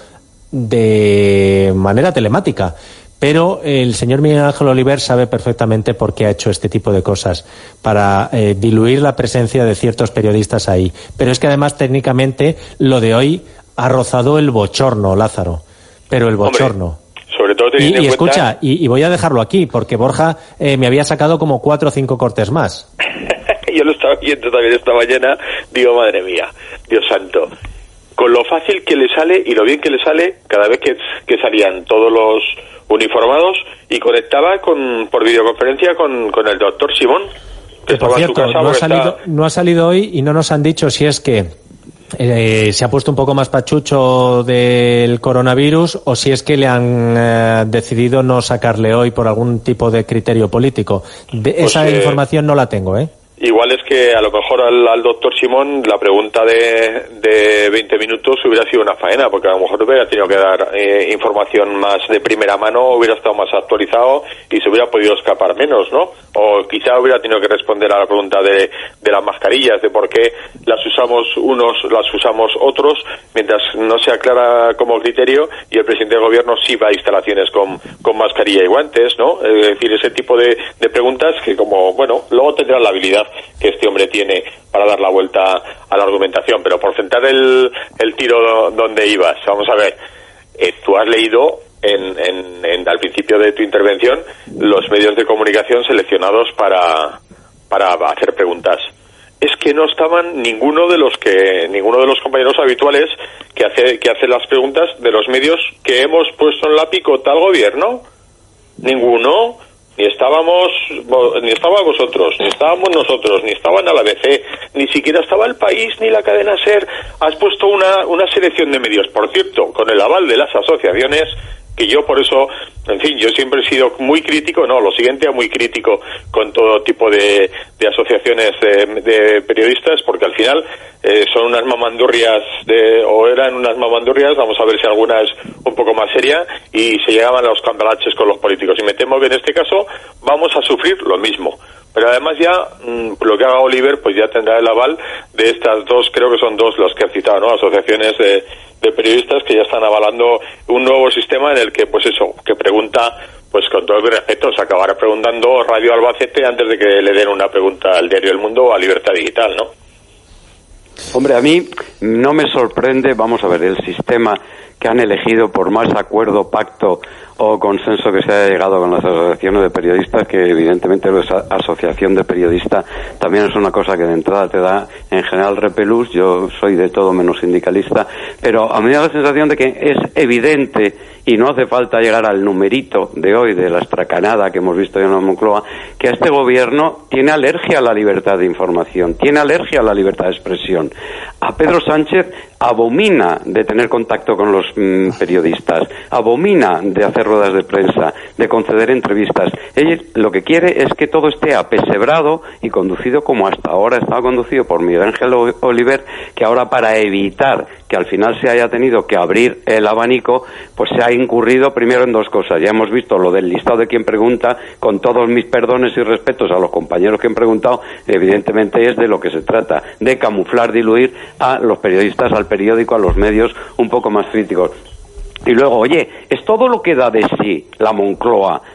de manera telemática. Pero el señor Miguel Ángel Oliver sabe perfectamente por qué ha hecho este tipo de cosas, para eh, diluir la presencia de ciertos periodistas ahí. Pero es que además técnicamente lo de hoy ha rozado el bochorno, Lázaro. Pero el bochorno. Hombre, sobre todo teniendo y, y en cuenta... escucha, y, y voy a dejarlo aquí, porque Borja eh, me había sacado como cuatro o cinco cortes más. Yo lo estaba viendo también esta mañana, digo, madre mía, Dios santo. Con lo fácil que le sale y lo bien que le sale cada vez que, que salían todos los uniformados, y conectaba con por videoconferencia con, con el doctor Simón, que, que estaba por cierto, en su casa. No ha, salido, está... no ha salido hoy y no nos han dicho si es que eh, se ha puesto un poco más pachucho del coronavirus o si es que le han eh, decidido no sacarle hoy por algún tipo de criterio político. De, pues, esa eh... información no la tengo, ¿eh? Igual es que a lo mejor al, al doctor Simón la pregunta de, de veinte minutos hubiera sido una faena, porque a lo mejor hubiera tenido que dar eh, información más de primera mano, hubiera estado más actualizado y se hubiera podido escapar menos, ¿no? O quizá hubiera tenido que responder a la pregunta de, de las mascarillas, de por qué las usamos unos, las usamos otros, mientras no se aclara como criterio y el presidente del gobierno sí va a instalaciones con, con mascarilla y guantes, ¿no? Es decir, ese tipo de, de preguntas que, como, bueno, luego tendrán la habilidad que este hombre tiene para dar la vuelta a la argumentación. Pero por centrar el, el tiro donde ibas, vamos a ver, eh, tú has leído en, en, en, al principio de tu intervención los medios de comunicación seleccionados para, para hacer preguntas. Es que no estaban ninguno de los que ninguno de los compañeros habituales que hace que hace las preguntas de los medios que hemos puesto en la picota al gobierno. Ninguno. Ni estábamos, ni estaba vosotros, ni estábamos nosotros, ni estaban a la B C, ni siquiera estaba El País, ni la cadena SER. Has puesto una, una selección de medios, por cierto, con el aval de las asociaciones, que yo por eso, en fin, yo siempre he sido muy crítico, no, lo siguiente, muy crítico con todo tipo de, de asociaciones de, de periodistas, porque al final eh, son unas mamandurrias, de, o eran unas mamandurrias, vamos a ver si alguna es un poco más seria, y se llegaban a los cambalaches con los políticos. Y me temo que en este caso vamos a sufrir lo mismo. Pero además ya, mmm, lo que haga Oliver, pues ya tendrá el aval de estas dos, creo que son dos las que han citado, ¿no? Asociaciones de, de periodistas que ya están avalando un nuevo sistema en el que, pues eso, que pregunta, pues con todo el respeto, se acabará preguntando Radio Albacete antes de que le den una pregunta al diario El Mundo o a Libertad Digital, ¿no? Hombre, a mí no me sorprende, vamos a ver, el sistema que han elegido por más acuerdo, pacto o consenso que se haya llegado con las asociaciones de periodistas, que evidentemente la asociación de periodistas también es una cosa que de entrada te da en general repelús. Yo soy de todo menos sindicalista, pero a mí me da la sensación de que es evidente, y no hace falta llegar al numerito de hoy de la estracanada que hemos visto en la Moncloa, que este gobierno tiene alergia a la libertad de información, tiene alergia a la libertad de expresión. A Pedro Sánchez abomina de tener contacto con los mm, periodistas, abomina de hacer ruedas de prensa, de conceder entrevistas. Él lo que quiere es que todo esté apesebrado y conducido como hasta ahora estaba conducido por Miguel Ángel Oliver, que ahora, para evitar que al final se haya tenido que abrir el abanico, pues se ha incurrido primero en dos cosas. Ya hemos visto lo del listado de quien pregunta, con todos mis perdones y respetos a los compañeros que han preguntado, evidentemente es de lo que se trata, de camuflar, diluir a los periodistas, al periódico, a los medios un poco más críticos. Y luego, oye, es todo lo que da de sí la Moncloa,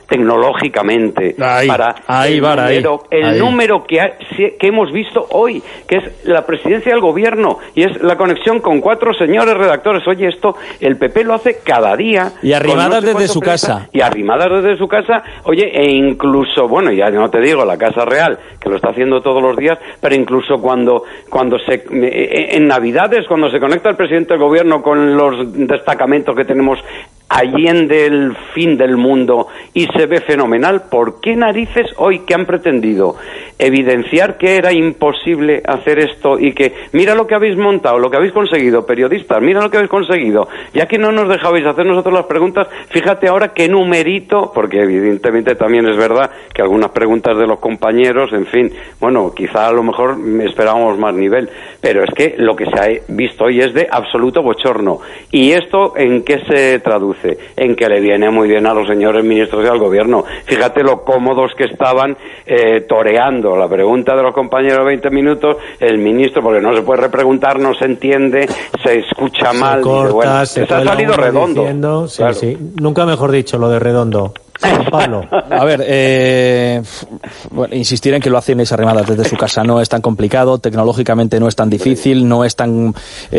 tecnológicamente ahí, para ahí, el, va, número, ahí, el ahí. número que, ha, que hemos visto hoy, que es la presidencia del gobierno y es la conexión con cuatro señores redactores. Oye, esto el P P lo hace cada día. Y arrimadas no sé desde su periodistas, casa. Y arrimadas desde su casa, oye, e incluso, bueno, ya no te digo la Casa Real, que lo está haciendo todos los días, pero incluso cuando, cuando se, en Navidades, cuando se conecta el presidente del gobierno con los destacamentos que tenemos allende el fin del mundo y se ve fenomenal, ¿por qué narices hoy que han pretendido evidenciar que era imposible hacer esto y que mira lo que habéis montado, lo que habéis conseguido, periodistas, mira lo que habéis conseguido, ya que no nos dejabais hacer nosotros las preguntas, fíjate ahora qué numerito, porque evidentemente también es verdad que algunas preguntas de los compañeros, en fin, bueno, quizá a lo mejor esperábamos más nivel, pero es que lo que se ha visto hoy es de absoluto bochorno. ¿Y esto en qué se traduce? En que le viene muy bien a los señores ministros y al gobierno. Fíjate lo cómodos que estaban eh, toreando la pregunta de los compañeros de veinte minutos, el ministro, porque no se puede repreguntar, no se entiende, se escucha se mal, corta, dice, bueno, se se ha salido redondo. Diciendo, sí, claro. sí. Nunca mejor dicho lo de redondo. Pablo. A ver, eh, bueno, insistir en que lo hacen esas arrimadas desde su casa no es tan complicado, tecnológicamente no es tan difícil, no es tan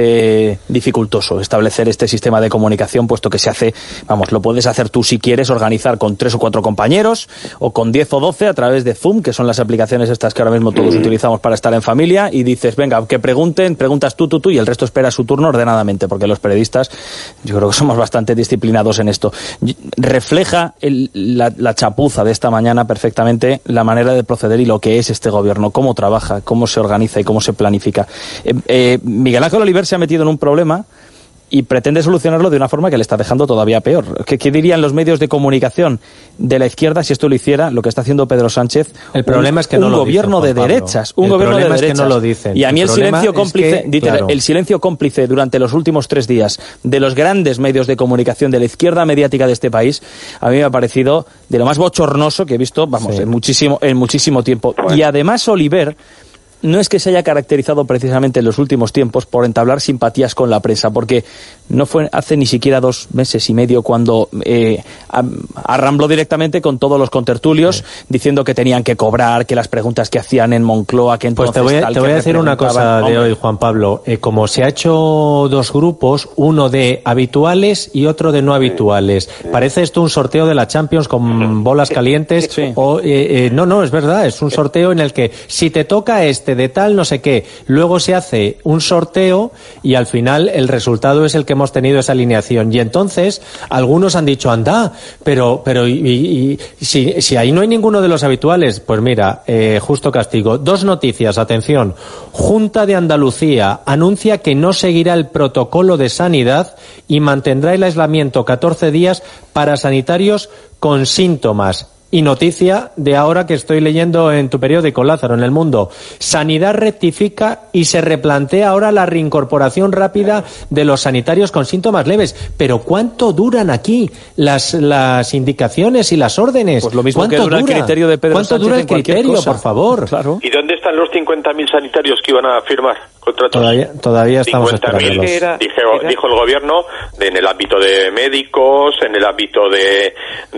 eh, dificultoso establecer este sistema de comunicación, puesto que se hace, vamos, lo puedes hacer tú si quieres, organizar con tres o cuatro compañeros, o con diez o doce a través de Zoom, que son las aplicaciones estas que ahora mismo todos utilizamos para estar en familia, y dices, venga, que pregunten, preguntas tú, tú, tú, y el resto espera su turno ordenadamente, porque los periodistas, yo creo que somos bastante disciplinados en esto. Refleja el La, la chapuza de esta mañana perfectamente la manera de proceder y lo que es este gobierno, cómo trabaja, cómo se organiza y cómo se planifica. Eh, eh, Miguel Ángel Oliver se ha metido en un problema y pretende solucionarlo de una forma que le está dejando todavía peor. ¿Qué, qué dirían los medios de comunicación de la izquierda si esto lo hiciera lo que está haciendo Pedro Sánchez? El problema un, es que no un lo gobierno dicen, de Juan Pablo. derechas, un el gobierno de problema derechas. Es que no lo dicen. Y a mí el, el silencio cómplice, que, Dieter, claro. el silencio cómplice durante los últimos tres días de los grandes medios de comunicación de la izquierda mediática de este país, a mí me ha parecido de lo más bochornoso que he visto, vamos, sí. en muchísimo, en muchísimo tiempo. Bueno. Y además Oliver no es que se haya caracterizado precisamente en los últimos tiempos por entablar simpatías con la prensa, porque no fue hace ni siquiera dos meses y medio cuando eh, arrambló directamente con todos los contertulios, sí. diciendo que tenían que cobrar, que las preguntas que hacían en Moncloa, que entonces... Pues te voy a, tal, te voy a decir una cosa hombre. de hoy, Juan Pablo. Eh, como se ha hecho dos grupos, uno de habituales y otro de no habituales. Sí. Parece esto un sorteo de la Champions con bolas calientes. Sí. O, eh, eh, no, no, es verdad, es un sorteo en el que si te toca este de tal no sé qué, luego se hace un sorteo y al final el resultado es el que hemos tenido esa alineación. Y entonces algunos han dicho, anda, pero pero y, y, y si, si ahí no hay ninguno de los habituales, pues mira, eh, justo castigo. Dos noticias, atención. Junta de Andalucía anuncia que no seguirá el protocolo de sanidad y mantendrá el aislamiento catorce días para sanitarios con síntomas. Y noticia de ahora que estoy leyendo en tu periódico, Lázaro, en El Mundo. Sanidad rectifica y se replantea ahora la reincorporación rápida de los sanitarios con síntomas leves. Pero ¿cuánto duran aquí las las indicaciones y las órdenes? Pues lo mismo que dura, dura el criterio de Pedro ¿Cuánto Sánchez dura el criterio, cosa? por favor? Claro. ¿Y dónde están los cincuenta mil sanitarios que iban a firmar contratos? Todavía, todavía estamos esperándolos. Era, dijo, era... dijo el gobierno en el ámbito de médicos, en el ámbito de,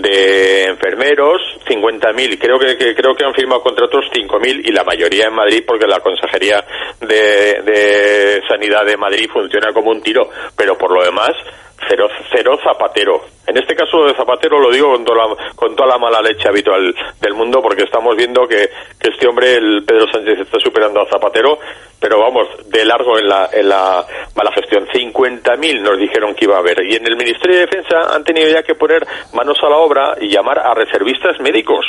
de enfermeros, cincuenta mil. Creo que, que creo que han firmado contratos cinco mil y la mayoría en Madrid porque la Consejería de, de Sanidad de Madrid funciona como un tiro. Pero por lo demás, cero, cero Zapatero. En este caso lo de Zapatero lo digo con toda, la, con toda la mala leche habitual del mundo porque estamos viendo que, que este hombre, el Pedro Sánchez, está superando a Zapatero, pero vamos, de largo en la, en la mala gestión. cincuenta mil nos dijeron que iba a haber. Y en el Ministerio de Defensa han tenido ya que poner manos a la obra y llamar a reservistas médicos.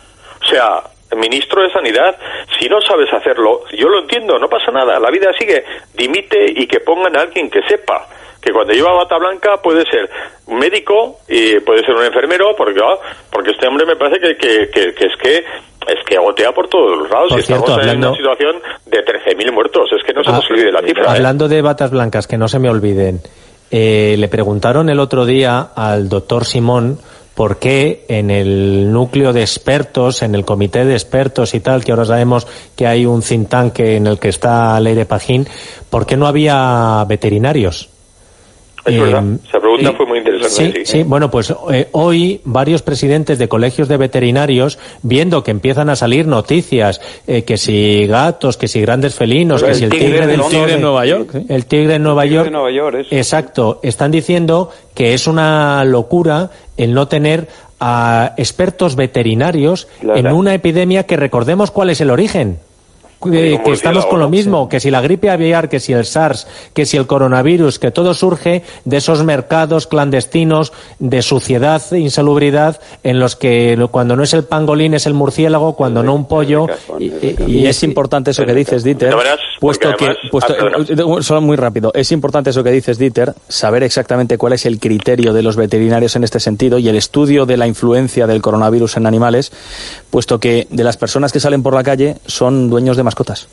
O sea, ministro de Sanidad, si no sabes hacerlo, yo lo entiendo, no pasa nada, la vida sigue, dimite y que pongan a alguien que sepa. Que cuando lleva bata blanca puede ser un médico y puede ser un enfermero, porque oh, porque este hombre me parece que, que, que, que es que es que gotea por todos los lados. Por y cierto, estamos hablando... en una situación de trece mil muertos. Es que no se ah, nos olvide la cifra. Hablando ¿eh? de batas blancas, que no se me olviden, eh, le preguntaron el otro día al doctor Simón por qué en el núcleo de expertos, en el comité de expertos y tal, que ahora sabemos que hay un think tank en el que está Leire Pajín, ¿por qué no había veterinarios? Es eh, verdad, esa pregunta eh, fue muy interesante. Sí, sí. sí. Bueno, pues eh, hoy varios presidentes de colegios de veterinarios, viendo que empiezan a salir noticias, eh, que si gatos, que si grandes felinos, Pero que si el tigre, tigre del tigre de Nueva York, ¿sí? el tigre en Nueva el tigre York, de Nueva York es. Exacto, están diciendo que es una locura el no tener a expertos veterinarios claro. en una epidemia que recordemos cuál es el origen. Que, que estamos con lo mismo, que si la gripe aviar, que si el SARS, que si el coronavirus, que todo surge de esos mercados clandestinos de suciedad e insalubridad en los que cuando no es el pangolín es el murciélago, cuando no un pollo. Y, y, y es importante eso que dices, Dieter, puesto que, puesto, solo muy rápido, es importante eso que dices, Dieter, saber exactamente cuál es el criterio de los veterinarios en este sentido y el estudio de la influencia del coronavirus en animales, puesto que de las personas que salen por la calle son dueños de mascotas.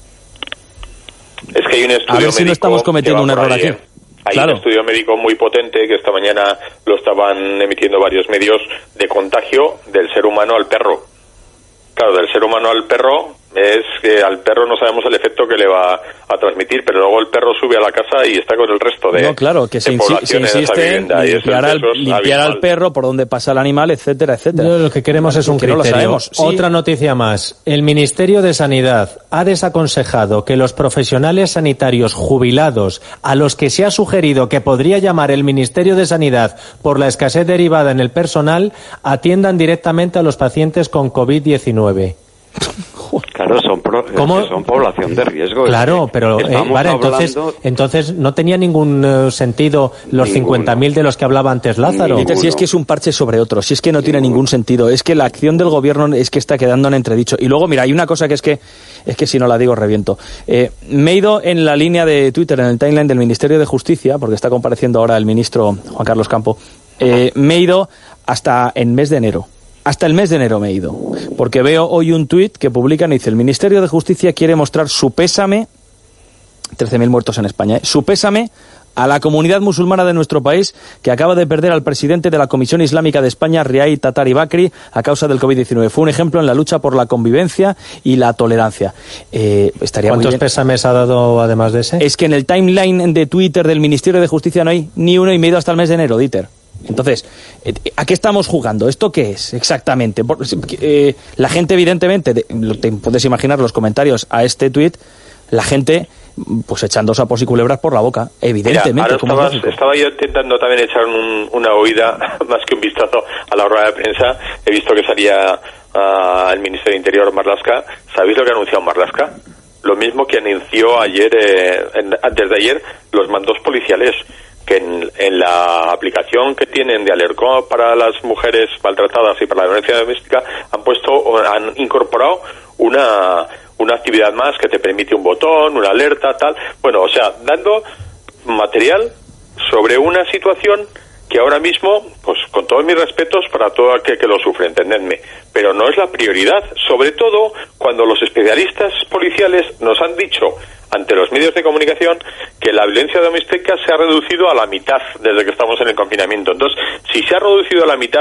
Es que hay un estudio a ver si no estamos cometiendo un error aquí. Hay claro. un estudio médico muy potente que esta mañana lo estaban emitiendo varios medios de contagio del ser humano al perro. Claro, del ser humano al perro es que al perro no sabemos el efecto que le va a transmitir, pero luego el perro sube a la casa y está con el resto de No, claro, que se, insi se insiste en limpiar, al, limpiar al perro por donde pasa el animal, etcétera, etcétera. Yo lo que queremos es un que criterio. No lo sabemos. Sí. Otra noticia más. El Ministerio de Sanidad ha desaconsejado que los profesionales sanitarios jubilados, a los que se ha sugerido que podría llamar el Ministerio de Sanidad por la escasez derivada en el personal, atiendan directamente a los pacientes con COVID diecinueve. Claro, son, pro, son población de riesgo. Claro, es pero eh, vale, entonces, hablando... entonces no tenía ningún uh, sentido los cincuenta mil de los que hablaba antes Lázaro. Ninguno. Si es que es un parche sobre otro, si es que no tiene ningún sentido, es que la acción del gobierno es que está quedando en entredicho. Y luego, mira, hay una cosa que es que, es que si no la digo reviento. Eh, me he ido en la línea de Twitter, en el timeline del Ministerio de Justicia, porque está compareciendo ahora el ministro Juan Carlos Campo, eh, me he ido hasta el mes de enero. Hasta el mes de enero me he ido, porque veo hoy un tuit que publican y dice: el Ministerio de Justicia quiere mostrar su pésame, trece mil muertos en España, ¿eh? su pésame a la comunidad musulmana de nuestro país, que acaba de perder al presidente de la Comisión Islámica de España, Riay Tatari Bakri, a causa del COVID diecinueve. Fue un ejemplo en la lucha por la convivencia y la tolerancia. Eh, estaría ¿Cuántos muy bien. pésames ha dado además de ese? Es que en el timeline de Twitter del Ministerio de Justicia no hay ni uno y me he ido hasta el mes de enero, Dieter. Entonces, ¿a qué estamos jugando? ¿Esto qué es exactamente? Eh, la gente, evidentemente, de, te puedes imaginar los comentarios a este tuit, la gente pues echando sapos y culebras por la boca, evidentemente. Mira, ahora estabas, estaba yo intentando también echar un, una oída, más que un vistazo a la rueda de prensa. He visto que salía uh, el ministro de Interior, Marlaska. ¿Sabéis lo que ha anunciado Marlaska? Lo mismo que anunció ayer, eh, en, antes de ayer, los mandos policiales, que en, en la aplicación que tienen de Alercó para las mujeres maltratadas y para la violencia doméstica han puesto, han incorporado una una actividad más que te permite un botón, una alerta, tal. Bueno, o sea, dando material sobre una situación que ahora mismo, pues con todos mis respetos para todo aquel que lo sufre, entendedme, pero no es la prioridad, sobre todo cuando los especialistas policiales nos han dicho ante los medios de comunicación que la violencia doméstica se ha reducido a la mitad desde que estamos en el confinamiento. Entonces, si se ha reducido a la mitad,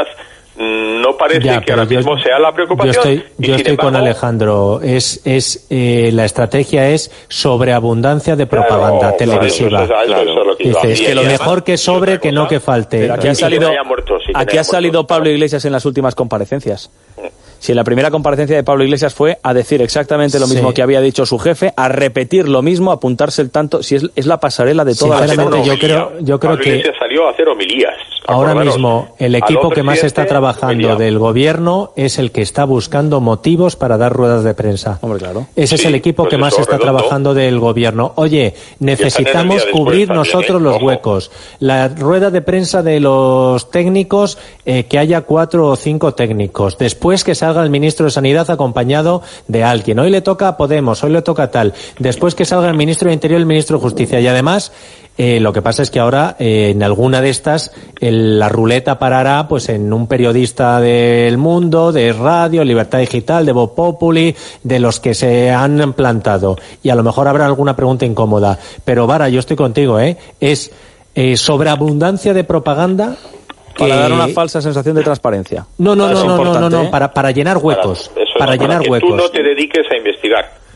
no parece ya, que ahora yo, mismo sea la preocupación. Yo estoy, yo estoy embargo, con Alejandro. Es, es eh, la estrategia es sobreabundancia de propaganda claro, televisiva. Claro, claro, claro. Dice, es que lo mejor que sobre que no que falte. Pero aquí ha salido, muerto, sí, aquí ha salido Pablo Iglesias en las últimas comparecencias. Si en la primera comparecencia de Pablo Iglesias fue a decir exactamente lo mismo sí. que había dicho su jefe, a repetir lo mismo, a apuntarse el tanto, si es, es la pasarela de toda la gente. Yo creo, yo creo Pablo que Iglesias salió a hacer homilías. Ahora mismo el equipo que más está trabajando del gobierno es el que está buscando motivos para dar ruedas de prensa. Hombre, claro. Ese sí, es el equipo pues que más está redondo. trabajando del gobierno. Oye, necesitamos cubrir también, nosotros ¿eh? los Ojo. huecos. La rueda de prensa de los técnicos, eh, que haya cuatro o cinco técnicos. Después que salga el ministro de Sanidad acompañado de alguien. Hoy le toca a Podemos, hoy le toca a tal. Después que salga el ministro de Interior y el ministro de Justicia. Y además, eh, lo que pasa es que ahora, eh, en alguna de estas, el, la ruleta parará pues en un periodista del Mundo, de Radio, Libertad Digital, de Voz Populi, de los que se han plantado. Y a lo mejor habrá alguna pregunta incómoda. Pero, Vara, yo estoy contigo, ¿eh? Es eh, sobreabundancia de propaganda. Para dar una falsa sensación de transparencia. No, no, no, no, no, no, no, para, para llenar huecos. Para, eso, para para llenar que huecos. tú no te dediques a investigar.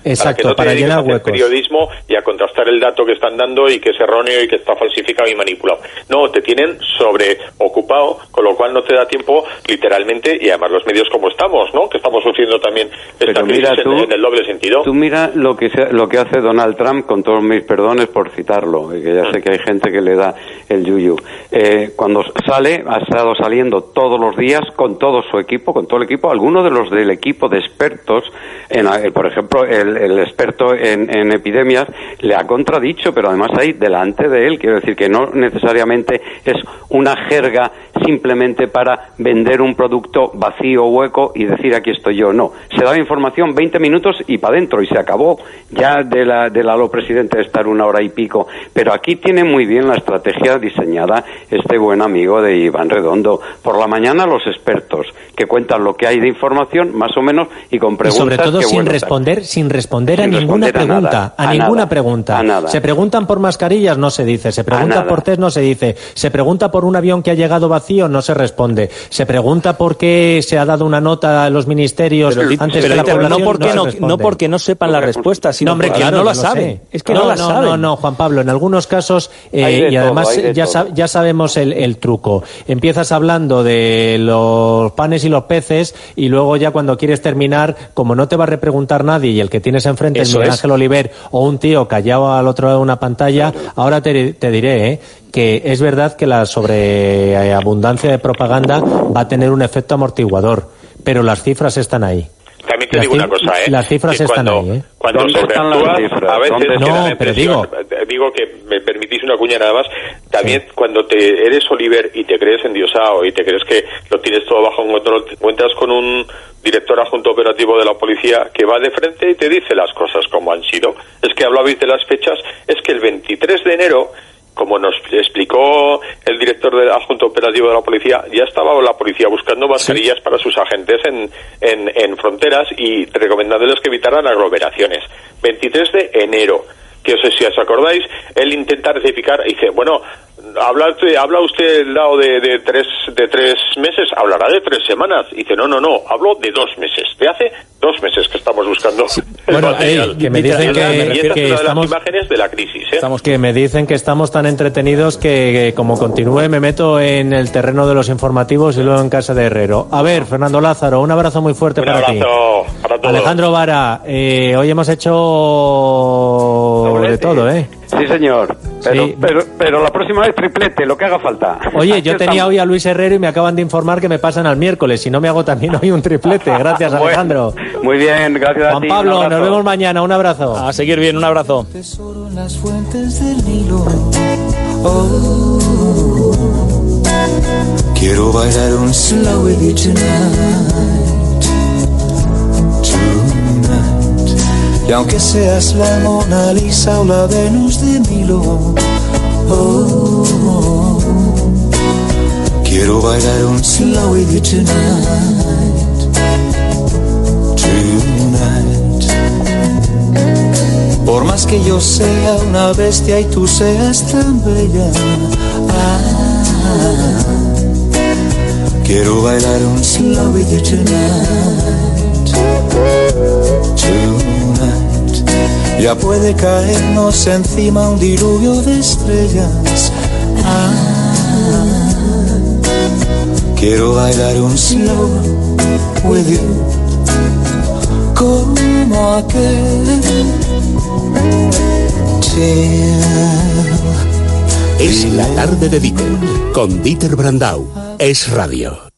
Exacto, para que no te para dediques llenar a hacer huecos. periodismo y a contrastar el dato que están dando y que es erróneo y que está falsificado y manipulado. No, te tienen sobreocupado, con lo cual no te da tiempo literalmente, y además los medios como estamos, ¿no? Que estamos sufriendo también esta Pero crisis mira tú, en, en el doble sentido. Tú mira lo que se- lo que hace Donald Trump, con todos mis perdones por citarlo, que ya sé que hay gente que le da el yuyu. Eh, cuando sale, ha estado saliendo todos los días con todo su equipo, con todo el equipo, algunos de los del equipo de expertos, en, eh, por ejemplo, el, el experto en, en epidemias le ha contradicho, pero además ahí delante de él, quiero decir que no necesariamente es una jerga simplemente para vender un producto vacío, hueco y decir aquí estoy yo, no. Se daba información veinte minutos y para adentro y se acabó ya de la, del halo presidente de estar una hora y pico, pero aquí tiene muy bien la estrategia diseñada este buen amigo de Iván Redondo. Por la mañana los expertos que cuentan lo que hay de información, más o menos, y con Y preguntas sobre todo que, sin bueno, responder, sin responder sin a ninguna responder a pregunta, nada, a, a ninguna nada, pregunta. a nada. Se preguntan por mascarillas, no se dice. Se pregunta nada. por test, no se dice. Se pregunta por un avión que ha llegado vacío, no se responde. Se pregunta por qué se ha dado una nota a los ministerios Pero, antes pero de la Dieter, población, no porque se no, responde. no porque no sepan la respuesta, sino No, hombre, porque claro, no la lo saben. sé. Es que no, la no, saben. No, no, Juan Pablo, en algunos casos, eh, Hay de y todo, además hay de ya, todo. sab- ya sabemos el, el truco. Empiezas hablando de los panes y los peces y luego ya cuando quieres terminar, como no te va a repreguntar nadie y el que tienes enfrente es Eso Miguel es. Ángel Oliver o un tío callado al otro lado de una pantalla, ahora te, te diré, ¿eh? que es verdad que la sobreabundancia de propaganda va a tener un efecto amortiguador, pero las cifras están ahí. También te Las digo una cif- cosa, ¿eh? las cifras Que están cuando, ahí, ¿eh? Cuando ¿Dónde están las sobreactúas, cifras? a veces ¿Dónde queda están? la No, pero impresión, digo- digo que me permitís una cuña nada más, también cuando te eres Oliver y te crees endiosado y te crees que lo tienes todo bajo control, te encuentras con un director adjunto operativo de la policía que va de frente y te dice las cosas como han sido. Es que hablabais de las fechas, es que el veintitrés de enero, como nos explicó el director del adjunto operativo de la policía, ya estaba la policía buscando mascarillas para sus agentes en, en, en fronteras y recomendándoles que evitaran aglomeraciones. veintitrés de enero, que os- si os acordáis, él intenta rectificar y dice, bueno, habla usted, habla usted del lado de, de tres de tres meses, hablará de tres semanas. Y dice, no, no, no, hablo de dos meses. De hace dos meses que estamos buscando el Bueno, material. ey, que me dicen Y que- esta es que una de estamos- las imágenes de la crisis, ¿eh? Estamos que me dicen que estamos tan entretenidos que, que como continúe me meto en el terreno de los informativos y luego en casa de Herrero. A ver, Fernando Lázaro, un abrazo muy fuerte Un para ti. abrazo para todos. Alejandro Vara, eh, hoy hemos hecho de todo, ¿eh? Sí, señor. Pero, Sí. pero, pero la próxima vez triplete, lo que haga falta. Oye, yo Aquí tenía estamos. hoy a Luis Herrero y me acaban de informar que me pasan al miércoles. Si no me hago también hoy un triplete. Gracias, Bueno, Alejandro. Muy bien, gracias a Juan ti. Pablo, un abrazo. nos vemos mañana. Un abrazo. A seguir bien, un abrazo. Tesoro en las fuentes del Nilo. Oh, quiero bailar un slow with you tonight, tonight. Y aunque seas la Mona Lisa o la Venus de Milo, oh, quiero bailar un slow with you tonight, tonight. Por más que yo sea una bestia y tú seas tan bella, ah, quiero bailar un slow with you tonight, tonight. Ya puede caernos encima un diluvio de estrellas, ah, quiero bailar un slow with you, como aquel. Es la tarde de Dieter, con Dieter Brandau. Es radio.